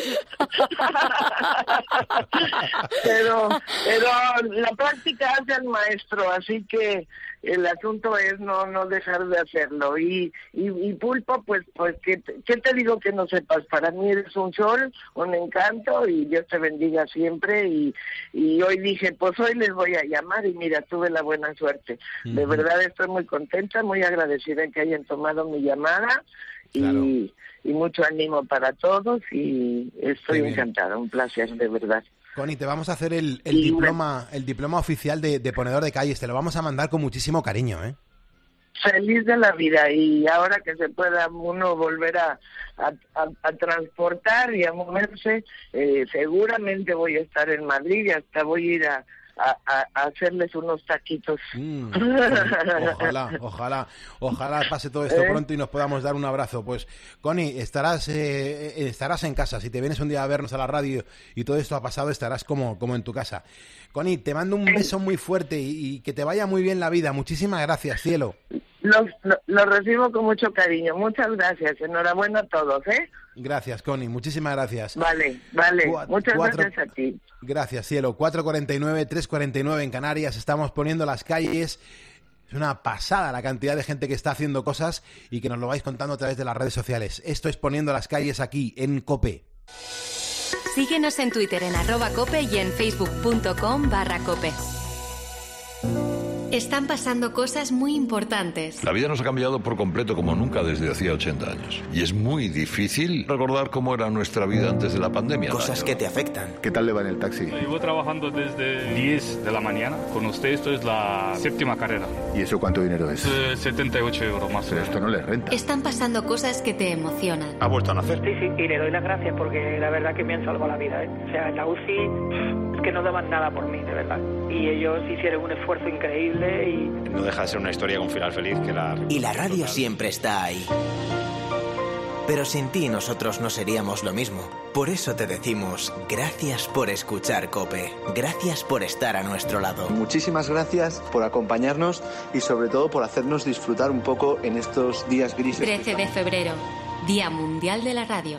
Pero la práctica hace al maestro, así que el asunto es no dejar de hacerlo. Y Pulpo, pues ¿qué te digo que no sepas? Para mí eres un sol, un encanto, y Dios te bendiga siempre. Y hoy dije, pues hoy les voy a llamar, y mira, tuve la buena suerte. De verdad estoy muy contenta, muy agradecida en que hayan tomado mi llamada. Claro. Y mucho ánimo para todos, y estoy encantada, un placer, de verdad. Connie, te vamos a hacer el diploma oficial de ponedor de calles, te lo vamos a mandar con muchísimo cariño, ¿eh? Feliz de la vida, y ahora que se pueda uno volver a transportar y a moverse, seguramente voy a estar en Madrid, y hasta voy a ir a hacerles unos taquitos. Ojalá pase todo esto pronto y nos podamos dar un abrazo. Pues, Connie, estarás en casa. Si te vienes un día a vernos a la radio y todo esto ha pasado, estarás como en tu casa. Connie, te mando un beso muy fuerte y que te vaya muy bien la vida. Muchísimas gracias, cielo. Los recibo con mucho cariño. Muchas gracias. Enhorabuena a todos, ¿eh? Gracias, Connie. Muchísimas gracias. Vale. Muchas gracias a ti. Gracias, cielo. 4:49, 3:49 en Canarias. Estamos poniendo las calles. Es una pasada la cantidad de gente que está haciendo cosas y que nos lo vais contando a través de las redes sociales. Esto es Poniendo las calles aquí, en COPE. Síguenos en Twitter en @cope y en facebook.com/cope. Están pasando cosas muy importantes. La vida nos ha cambiado por completo como nunca desde hacía 80 años. Y es muy difícil recordar cómo era nuestra vida antes de la pandemia. Cosas que te afectan. ¿Qué tal le va en el taxi? Llevo trabajando desde 10 de la mañana. Con usted esto es la 7ª carrera. ¿Y eso cuánto dinero es? 78 euros más. Pero esto no le renta. Están pasando cosas que te emocionan. ¿Ha vuelto a nacer? Sí, y le doy las gracias porque la verdad que me han salvado la vida, ¿eh? O sea, en la UCI es que no daban nada por mí, de verdad. Y ellos hicieron un esfuerzo increíble y... No deja de ser una historia con final feliz que la... Y la radio siempre está ahí. Pero sin ti nosotros no seríamos lo mismo. Por eso te decimos, gracias por escuchar COPE. Gracias por estar a nuestro lado. Muchísimas gracias por acompañarnos y sobre todo por hacernos disfrutar un poco en estos días grises. 13 de febrero, Día Mundial de la Radio.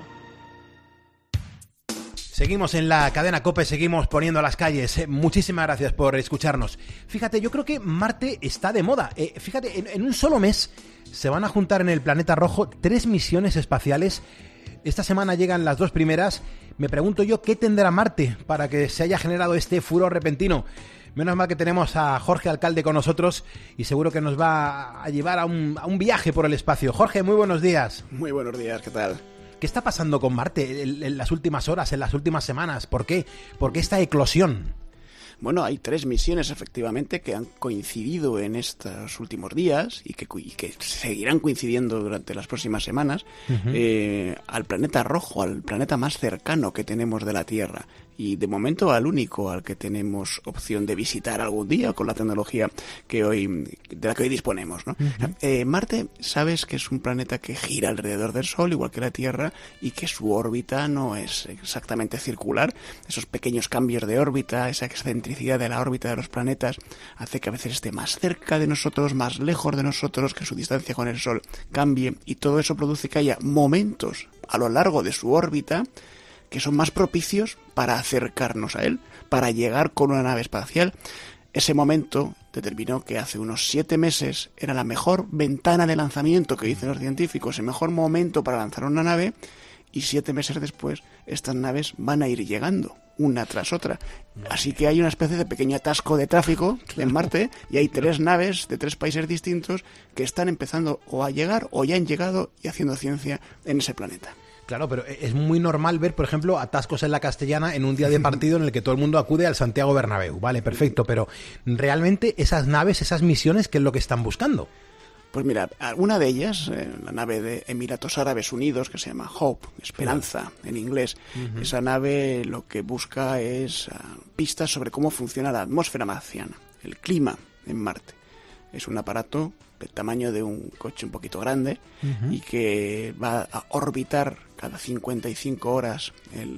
Seguimos en la cadena COPE, seguimos poniendo las calles. Muchísimas gracias por escucharnos. Fíjate, yo creo que Marte está de moda. Fíjate, en un solo mes se van a juntar en el planeta rojo 3 misiones espaciales. Esta semana llegan las 2 primeras. Me pregunto yo, ¿qué tendrá Marte para que se haya generado este furor repentino? Menos mal que tenemos a Jorge Alcalde con nosotros y seguro que nos va a llevar a un viaje por el espacio. Jorge, muy buenos días. Muy buenos días, ¿qué tal? ¿Qué está pasando con Marte en las últimas horas, en las últimas semanas? ¿Por qué? ¿Por qué esta eclosión? Bueno, hay 3 misiones efectivamente que han coincidido en estos últimos días y que seguirán coincidiendo durante las próximas semanas al planeta rojo, al planeta más cercano que tenemos de la Tierra. Y de momento al único al que tenemos opción de visitar algún día con la tecnología de la que hoy disponemos, ¿no? Marte, sabes que es un planeta que gira alrededor del Sol, igual que la Tierra, y que su órbita no es exactamente circular. Esos pequeños cambios de órbita, esa excentricidad de la órbita de los planetas, hace que a veces esté más cerca de nosotros, más lejos de nosotros, que su distancia con el Sol cambie, y todo eso produce que haya momentos a lo largo de su órbita que son más propicios para acercarnos a él, para llegar con una nave espacial. Ese momento determinó que hace unos 7 meses era la mejor ventana de lanzamiento que dicen los científicos, el mejor momento para lanzar una nave, y 7 meses después estas naves van a ir llegando una tras otra. Así que hay una especie de pequeño atasco de tráfico en Marte y hay 3 naves de 3 países distintos que están empezando o a llegar o ya han llegado y haciendo ciencia en ese planeta. Claro, pero es muy normal ver, por ejemplo, atascos en la Castellana en un día de partido en el que todo el mundo acude al Santiago Bernabéu. Vale, perfecto, pero realmente esas naves, esas misiones, ¿qué es lo que están buscando? Pues mira, una de ellas, la nave de Emiratos Árabes Unidos, que se llama Hope, Esperanza en inglés, esa nave lo que busca es pistas sobre cómo funciona la atmósfera marciana, el clima en Marte. Es un aparato del tamaño de un coche un poquito grande y que va a orbitar cada 55 horas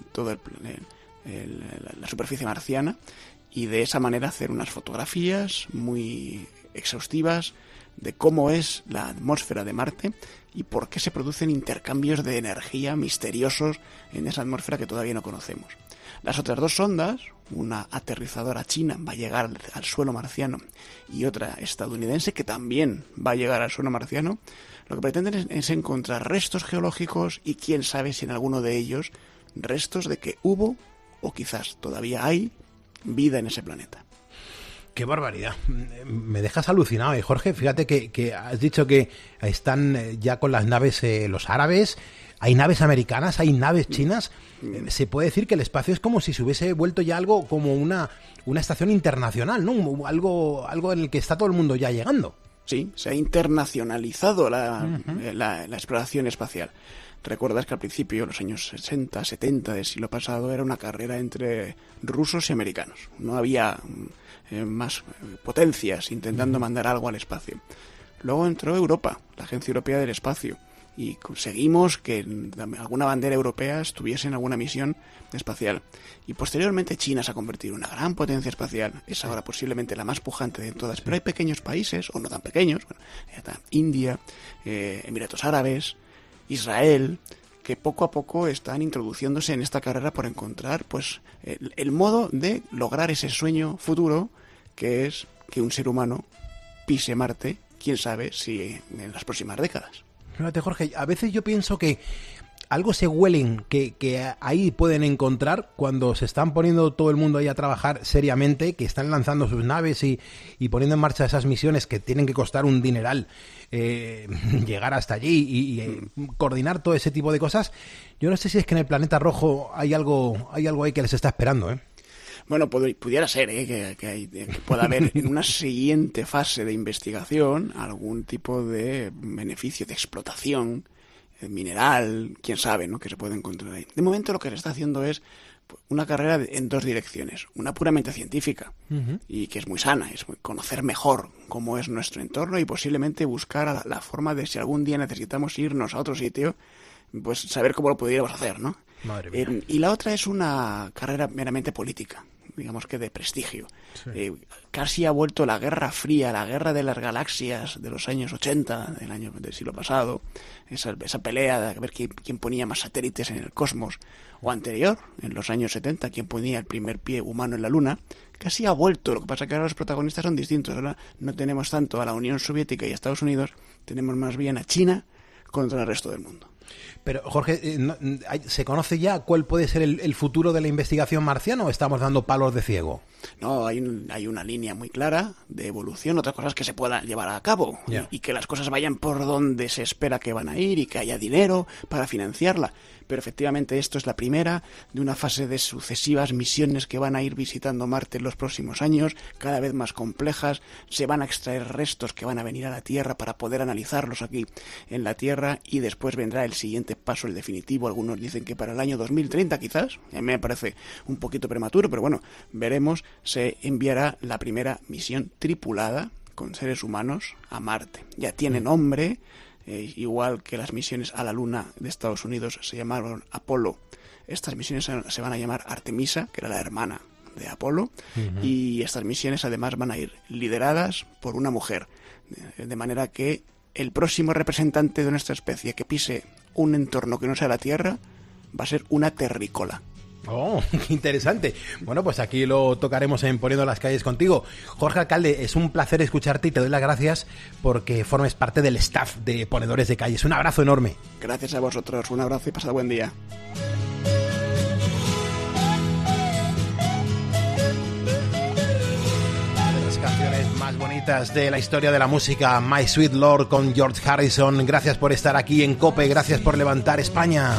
la superficie marciana, y de esa manera hacer unas fotografías muy exhaustivas de cómo es la atmósfera de Marte y por qué se producen intercambios de energía misteriosos en esa atmósfera que todavía no conocemos. Las otras dos sondas, una aterrizadora china va a llegar al suelo marciano y otra estadounidense que también va a llegar al suelo marciano, lo que pretenden es encontrar restos geológicos y quién sabe si en alguno de ellos restos de que hubo o quizás todavía hay vida en ese planeta. ¡Qué barbaridad! Me dejas alucinado, Jorge. Fíjate que has dicho que están ya con las naves los árabes, hay naves americanas, hay naves chinas. Se puede decir que el espacio es como si se hubiese vuelto ya algo como una estación internacional, ¿no? Algo en el que está todo el mundo ya llegando. Sí, se ha internacionalizado la exploración espacial. Recuerdas que al principio, en los años 60, 70 del siglo pasado, era una carrera entre rusos y americanos. No había más potencias intentando mandar algo al espacio. Luego entró Europa, la Agencia Europea del Espacio, y conseguimos que alguna bandera europea estuviese en alguna misión espacial. Y posteriormente China se ha convertido en una gran potencia espacial. Es ahora posiblemente la más pujante de todas, pero hay pequeños países, o no tan pequeños, India, Emiratos Árabes, Israel, que poco a poco están introduciéndose en esta carrera por encontrar pues el modo de lograr ese sueño futuro que es que un ser humano pise Marte, quién sabe si en las próximas décadas. Fíjate, Jorge, a veces yo pienso que algo se huelen que ahí pueden encontrar cuando se están poniendo todo el mundo ahí a trabajar seriamente, que están lanzando sus naves y poniendo en marcha esas misiones que tienen que costar un dineral llegar hasta allí y coordinar todo ese tipo de cosas. Yo no sé si es que en el planeta rojo hay algo ahí que les está esperando, ¿eh? Bueno, pudiera ser que pueda haber en una siguiente fase de investigación algún tipo de beneficio, de explotación mineral, quién sabe, ¿no?, que se puede encontrar ahí. De momento lo que se está haciendo es una carrera en dos direcciones. Una puramente científica, y que es muy sana, es conocer mejor cómo es nuestro entorno y posiblemente buscar la forma de, si algún día necesitamos irnos a otro sitio, pues saber cómo lo podríamos hacer, ¿no? Madre mía. Y la otra es una carrera meramente política, digamos que de prestigio. Sí. Casi ha vuelto la Guerra Fría, la guerra de las galaxias de los años 80, del siglo pasado, esa pelea de ver quién ponía más satélites en el cosmos, o anterior, en los años 70, quién ponía el primer pie humano en la Luna. Casi ha vuelto, lo que pasa es que ahora los protagonistas son distintos. Ahora no tenemos tanto a la Unión Soviética y a Estados Unidos, tenemos más bien a China contra el resto del mundo. Pero, Jorge, ¿se conoce ya cuál puede ser el futuro de la investigación marciana o estamos dando palos de ciego? No, hay una línea muy clara de evolución, otras cosas que se puedan llevar a cabo y que las cosas vayan por donde se espera que van a ir y que haya dinero para financiarla. Pero efectivamente esto es la primera de una fase de sucesivas misiones que van a ir visitando Marte en los próximos años, cada vez más complejas. Se van a extraer restos que van a venir a la Tierra para poder analizarlos aquí en la Tierra, y después vendrá el siguiente paso, el definitivo. Algunos dicen que para el año 2030 quizás, a mí me parece un poquito prematuro, pero bueno, veremos. Se enviará la primera misión tripulada con seres humanos a Marte. Ya tiene nombre. Igual que las misiones a la Luna de Estados Unidos se llamaron Apolo, estas misiones se van a llamar Artemisa, que era la hermana de Apolo, y estas misiones además van a ir lideradas por una mujer, de manera que el próximo representante de nuestra especie que pise un entorno que no sea la Tierra va a ser una terrícola. ¡Oh, qué interesante! Bueno, pues aquí lo tocaremos en Poniendo las Calles contigo. Jorge Alcalde, es un placer escucharte y te doy las gracias porque formes parte del staff de Ponedores de Calles. Un abrazo enorme. Gracias a vosotros, un abrazo y pasad buen día. Una de las canciones más bonitas de la historia de la música, My Sweet Lord con George Harrison. Gracias por estar aquí en COPE, gracias por levantar España.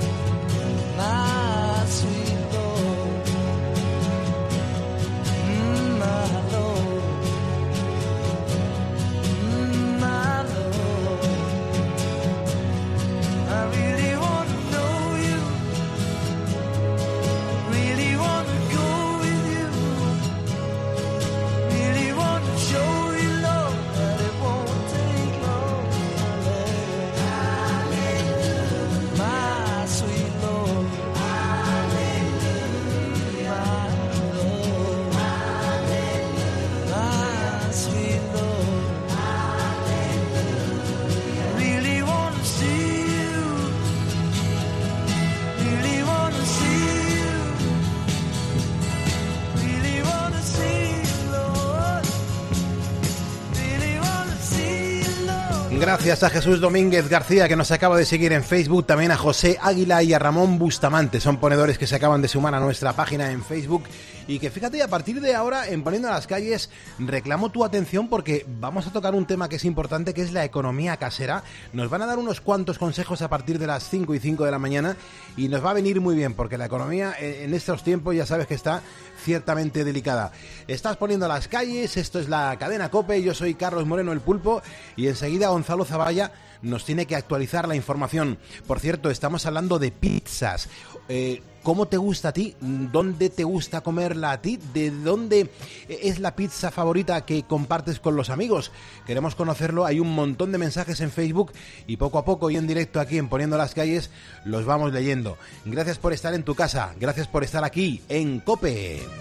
My sweet Lord, Gracias a Jesús Domínguez García, que nos acaba de seguir en Facebook, también a José Águila y a Ramón Bustamante, son ponedores que se acaban de sumar a nuestra página en Facebook. Y que fíjate, a partir de ahora, en Poniendo a las Calles, reclamo tu atención porque vamos a tocar un tema que es importante, que es la economía casera. Nos van a dar unos cuantos consejos a partir de las 5 y 5 de la mañana y nos va a venir muy bien porque la economía en estos tiempos ya sabes que está ciertamente delicada. Estás Poniendo a las Calles, esto es la cadena COPE, yo soy Carlos Moreno el Pulpo y enseguida Gonzalo Zavalla nos tiene que actualizar la información. Por cierto, estamos hablando de pizzas. ¿Cómo te gusta a ti? ¿Dónde te gusta comerla a ti? ¿De dónde es la pizza favorita que compartes con los amigos? Queremos conocerlo, hay un montón de mensajes en Facebook y poco a poco y en directo aquí en Poniendo las Calles los vamos leyendo. Gracias por estar en tu casa, gracias por estar aquí en COPE.